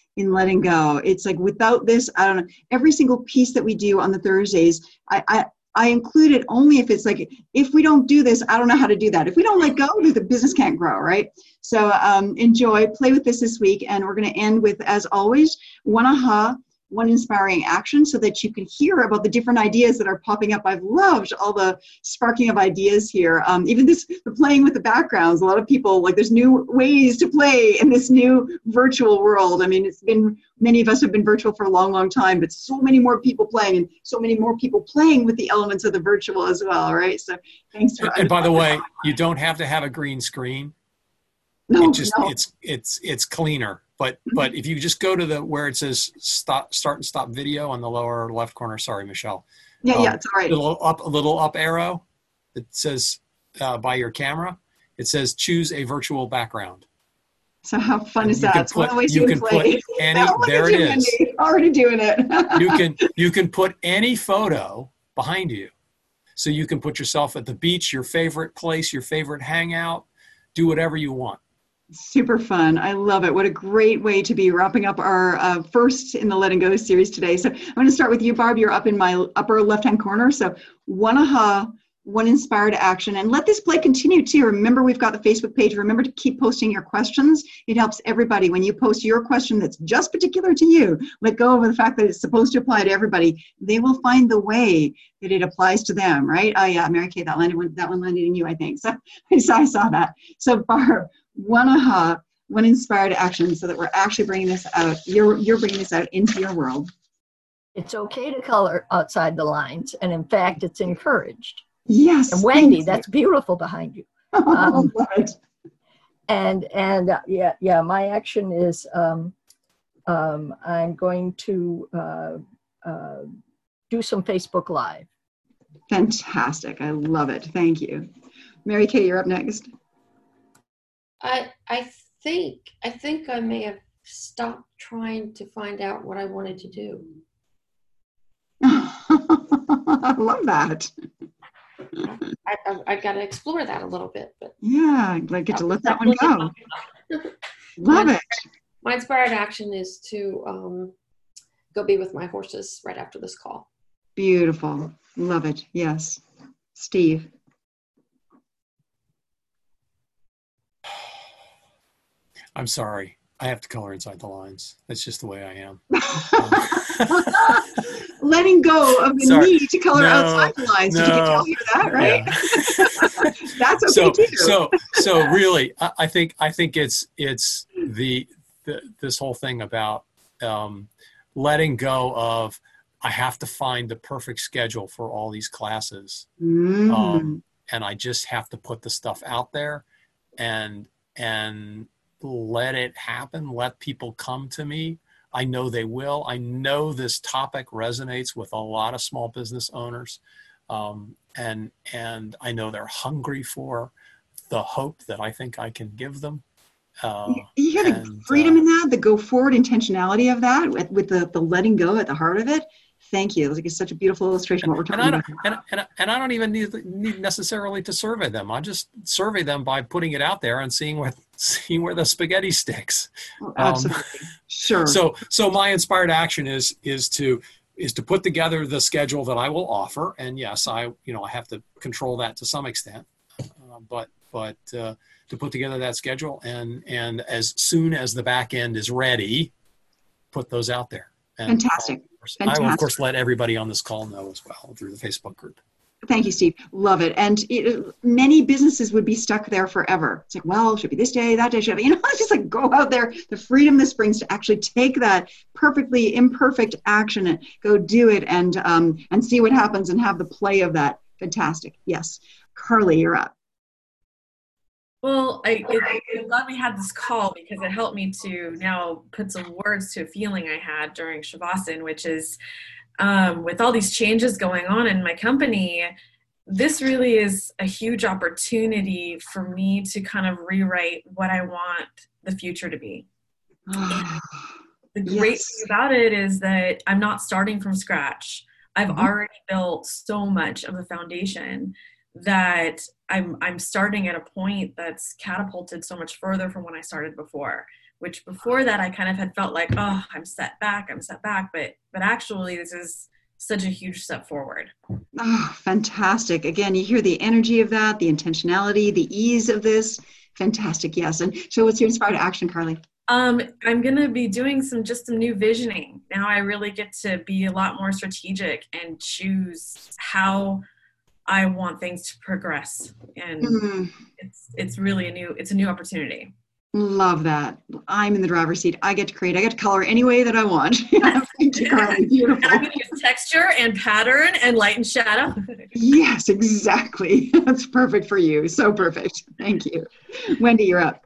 in letting go. It's like without this, I don't know, every single piece that we do on the Thursdays, I, I, I include it only if it's like, if we don't do this, I don't know how to do that. If we don't let go, the business can't grow, right? So um, enjoy, play with this this week. And we're going to end with, as always, one aha, one inspiring action so that you can hear about the different ideas that are popping up. I've loved all the sparking of ideas here. Um, even this, the playing with the backgrounds. A lot of people, like there's new ways to play in this new virtual world. I mean, it's been, many of us have been virtual for a long, long time, but so many more people playing and so many more people playing with the elements of the virtual as well, right? So thanks for- And by the way, you don't have to have a green screen. No, it just, no. it's, it's, it's cleaner. But but if you just go to the where it says stop, start and stop video on the lower left corner. Sorry, Michelle. Yeah, um, yeah, it's all right. A little up, a little up arrow that says uh, by your camera. It says choose a virtual background. So how fun And is you that? can It's one of put- the ways you you can can play. put any- Oh, look there at it you, is. Wendy. Already doing it. You can you can put any photo behind you. So you can put yourself at the beach, your favorite place, your favorite hangout. Do whatever you want. Super fun. I love it. What a great way to be wrapping up our uh, first in the Let and Go series today. So I'm going to start with you, Barb. You're up in my upper left-hand corner. So one aha, one inspired action, and let this play continue too. Remember, we've got the Facebook page. Remember to keep posting your questions. It helps everybody. When you post your question that's just particular to you, let go of the fact that it's supposed to apply to everybody. They will find the way that it applies to them, right? Oh yeah, Mary Kay, that landed, that one landed in you, I think. So I saw, I saw that. So Barb, one aha, one inspired action, so that we're actually bringing this out. You're you're bringing this out into your world. It's okay to color outside the lines, and in fact, it's encouraged. Yes. And Wendy, thank that's beautiful behind you. you. um, Love it. And and uh, yeah, yeah. My action is um, um, I'm going to uh, uh, do some Facebook Live. Fantastic. I love it. Thank you. Mary Kay, you're up next. I I think I think I may have stopped trying to find out what I wanted to do. I love that. I I, I got to explore that a little bit, but Yeah, I get to let that one go. Love my, it. My inspired action is to um, go be with my horses right after this call. Beautiful. Love it. Yes. Steve. I'm sorry. I have to color inside the lines. That's just the way I am. Letting go of the Sorry. need to color No, outside the lines. Did you no. tell hear that, right? Yeah. That's okay so, too. so, so really, I, I think, I think it's, it's the, the this whole thing about um, letting go of, I have to find the perfect schedule for all these classes. Mm. Um, and I just have to put the stuff out there and, and let it happen. Let people come to me. I know they will. I know this topic resonates with a lot of small business owners. Um, and, and I know they're hungry for the hope that I think I can give them. Uh, you hear the and, freedom uh, in that, the go forward intentionality of that, with, with the, the letting go at the heart of it. Thank you. Like, it's such a beautiful illustration of what we're and talking I about. don't, and, and, and I don't even need, need necessarily to survey them. I just survey them by putting it out there and seeing where seeing where the spaghetti sticks. Oh, absolutely. Um, sure. So so my inspired action is is to is to put together the schedule that I will offer. And yes, I you know I have to control that to some extent, uh, but but uh, to put together that schedule and and as soon as the back end is ready, put those out there. And Fantastic. I will, of Fantastic. course, let everybody on this call know as well through the Facebook group. Thank you, Steve. Love it. And it, many businesses would be stuck there forever. It's like, well, it should be this day, that day, should be, you know, it's just like go out there, the freedom this brings to actually take that perfectly imperfect action and go do it and, um, and see what happens and have the play of that. Fantastic. Yes. Carly, you're up. Well, I, it, I'm glad we had this call because it helped me to now put some words to a feeling I had during Shavasana, which is um, with all these changes going on in my company, this really is a huge opportunity for me to kind of rewrite what I want the future to be. The great Yes. thing about it is that I'm not starting from scratch. I've Mhm. already built so much of the foundation that I'm I'm starting at a point that's catapulted so much further from when I started before. which before that I kind of had felt like, oh, I'm set back, I'm set back. But, but actually this is such a huge step forward. Oh, fantastic. Again, you hear the energy of that, the intentionality, the ease of this. Fantastic. Yes. And so what's your inspired action, Carly? Um, I'm going to be doing some, just some new visioning. Now I really get to be a lot more strategic and choose how I want things to progress. And mm. it's, it's really a new, it's a new opportunity. Love that. I'm in the driver's seat. I get to create. I get to color any way that I want. Thank you, Carly. Beautiful. I'm going to use texture and pattern and light and shadow. Yes, exactly. That's perfect for you. So perfect. Thank you. Wendy, you're up.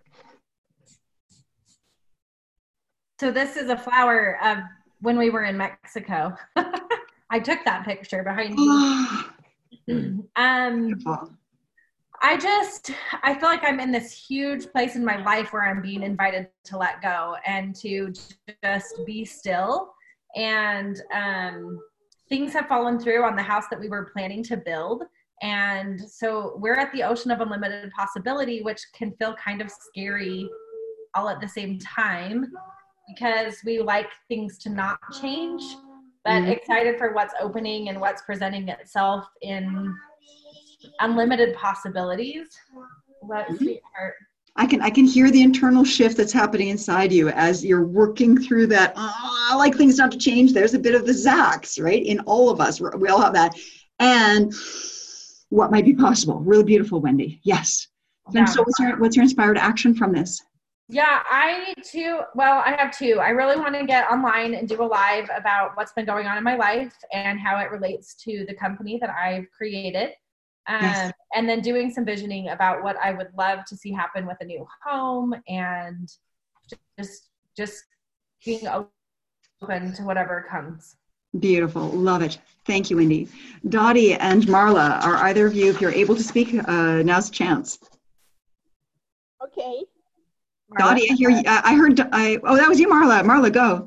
So this is a flower of when we were in Mexico. I took that picture behind me. um, Beautiful. I just, I feel like I'm in this huge place in my life where I'm being invited to let go and to just be still. And um, things have fallen through on the house that we were planning to build. And so we're at the ocean of unlimited possibility, which can feel kind of scary all at the same time because we like things to not change, but mm-hmm. excited for what's opening and what's presenting itself in unlimited possibilities. What, mm-hmm. sweetheart? I can I can hear the internal shift that's happening inside you as you're working through that. Oh, I like things not to change. There's a bit of the Zax, right? In all of us, we all have that. And what might be possible? Really beautiful, Wendy. Yes. Yeah. And so, what's your what's your inspired action from this? Yeah, I too. Well, I have two. I really want to get online and do a live about what's been going on in my life and how it relates to the company that I've created. Um, yes. And then doing some visioning about what I would love to see happen with a new home and just just being open to whatever comes. Beautiful. Love it. Thank you, Wendy. Dottie and Marla, are either of you, if you're able to speak, uh, now's the chance. Okay. Marla. Dottie, I hear you. I heard, I, oh, that was you, Marla. Marla, go.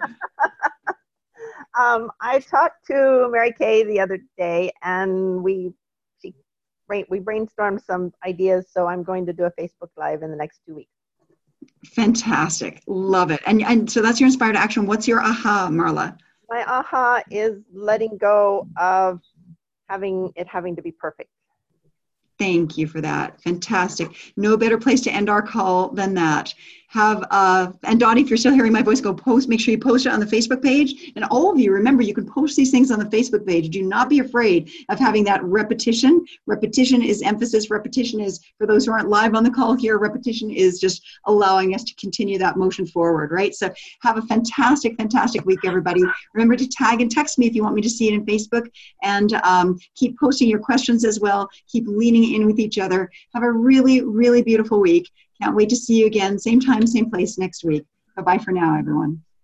um, I talked to Mary Kay the other day and we we brainstormed some ideas, so I'm going to do a Facebook Live in the next two weeks. Fantastic. Love it. And, and so that's your inspired action. What's your aha, Marla? My aha is letting go of having it having to be perfect. Thank you for that. Fantastic. No better place to end our call than that. Have, uh, and Dottie, if you're still hearing my voice, go post, make sure you post it on the Facebook page. And all of you, remember, you can post these things on the Facebook page. Do not be afraid of having that repetition. Repetition is emphasis. Repetition is, for those who aren't live on the call here, repetition is just allowing us to continue that motion forward, right? So have a fantastic, fantastic week, everybody. Remember to tag and text me if you want me to see it in Facebook. And um, keep posting your questions as well. Keep leaning in with each other. Have a really, really beautiful week. Can't wait to see you again, same time, same place next week. Bye-bye for now, everyone.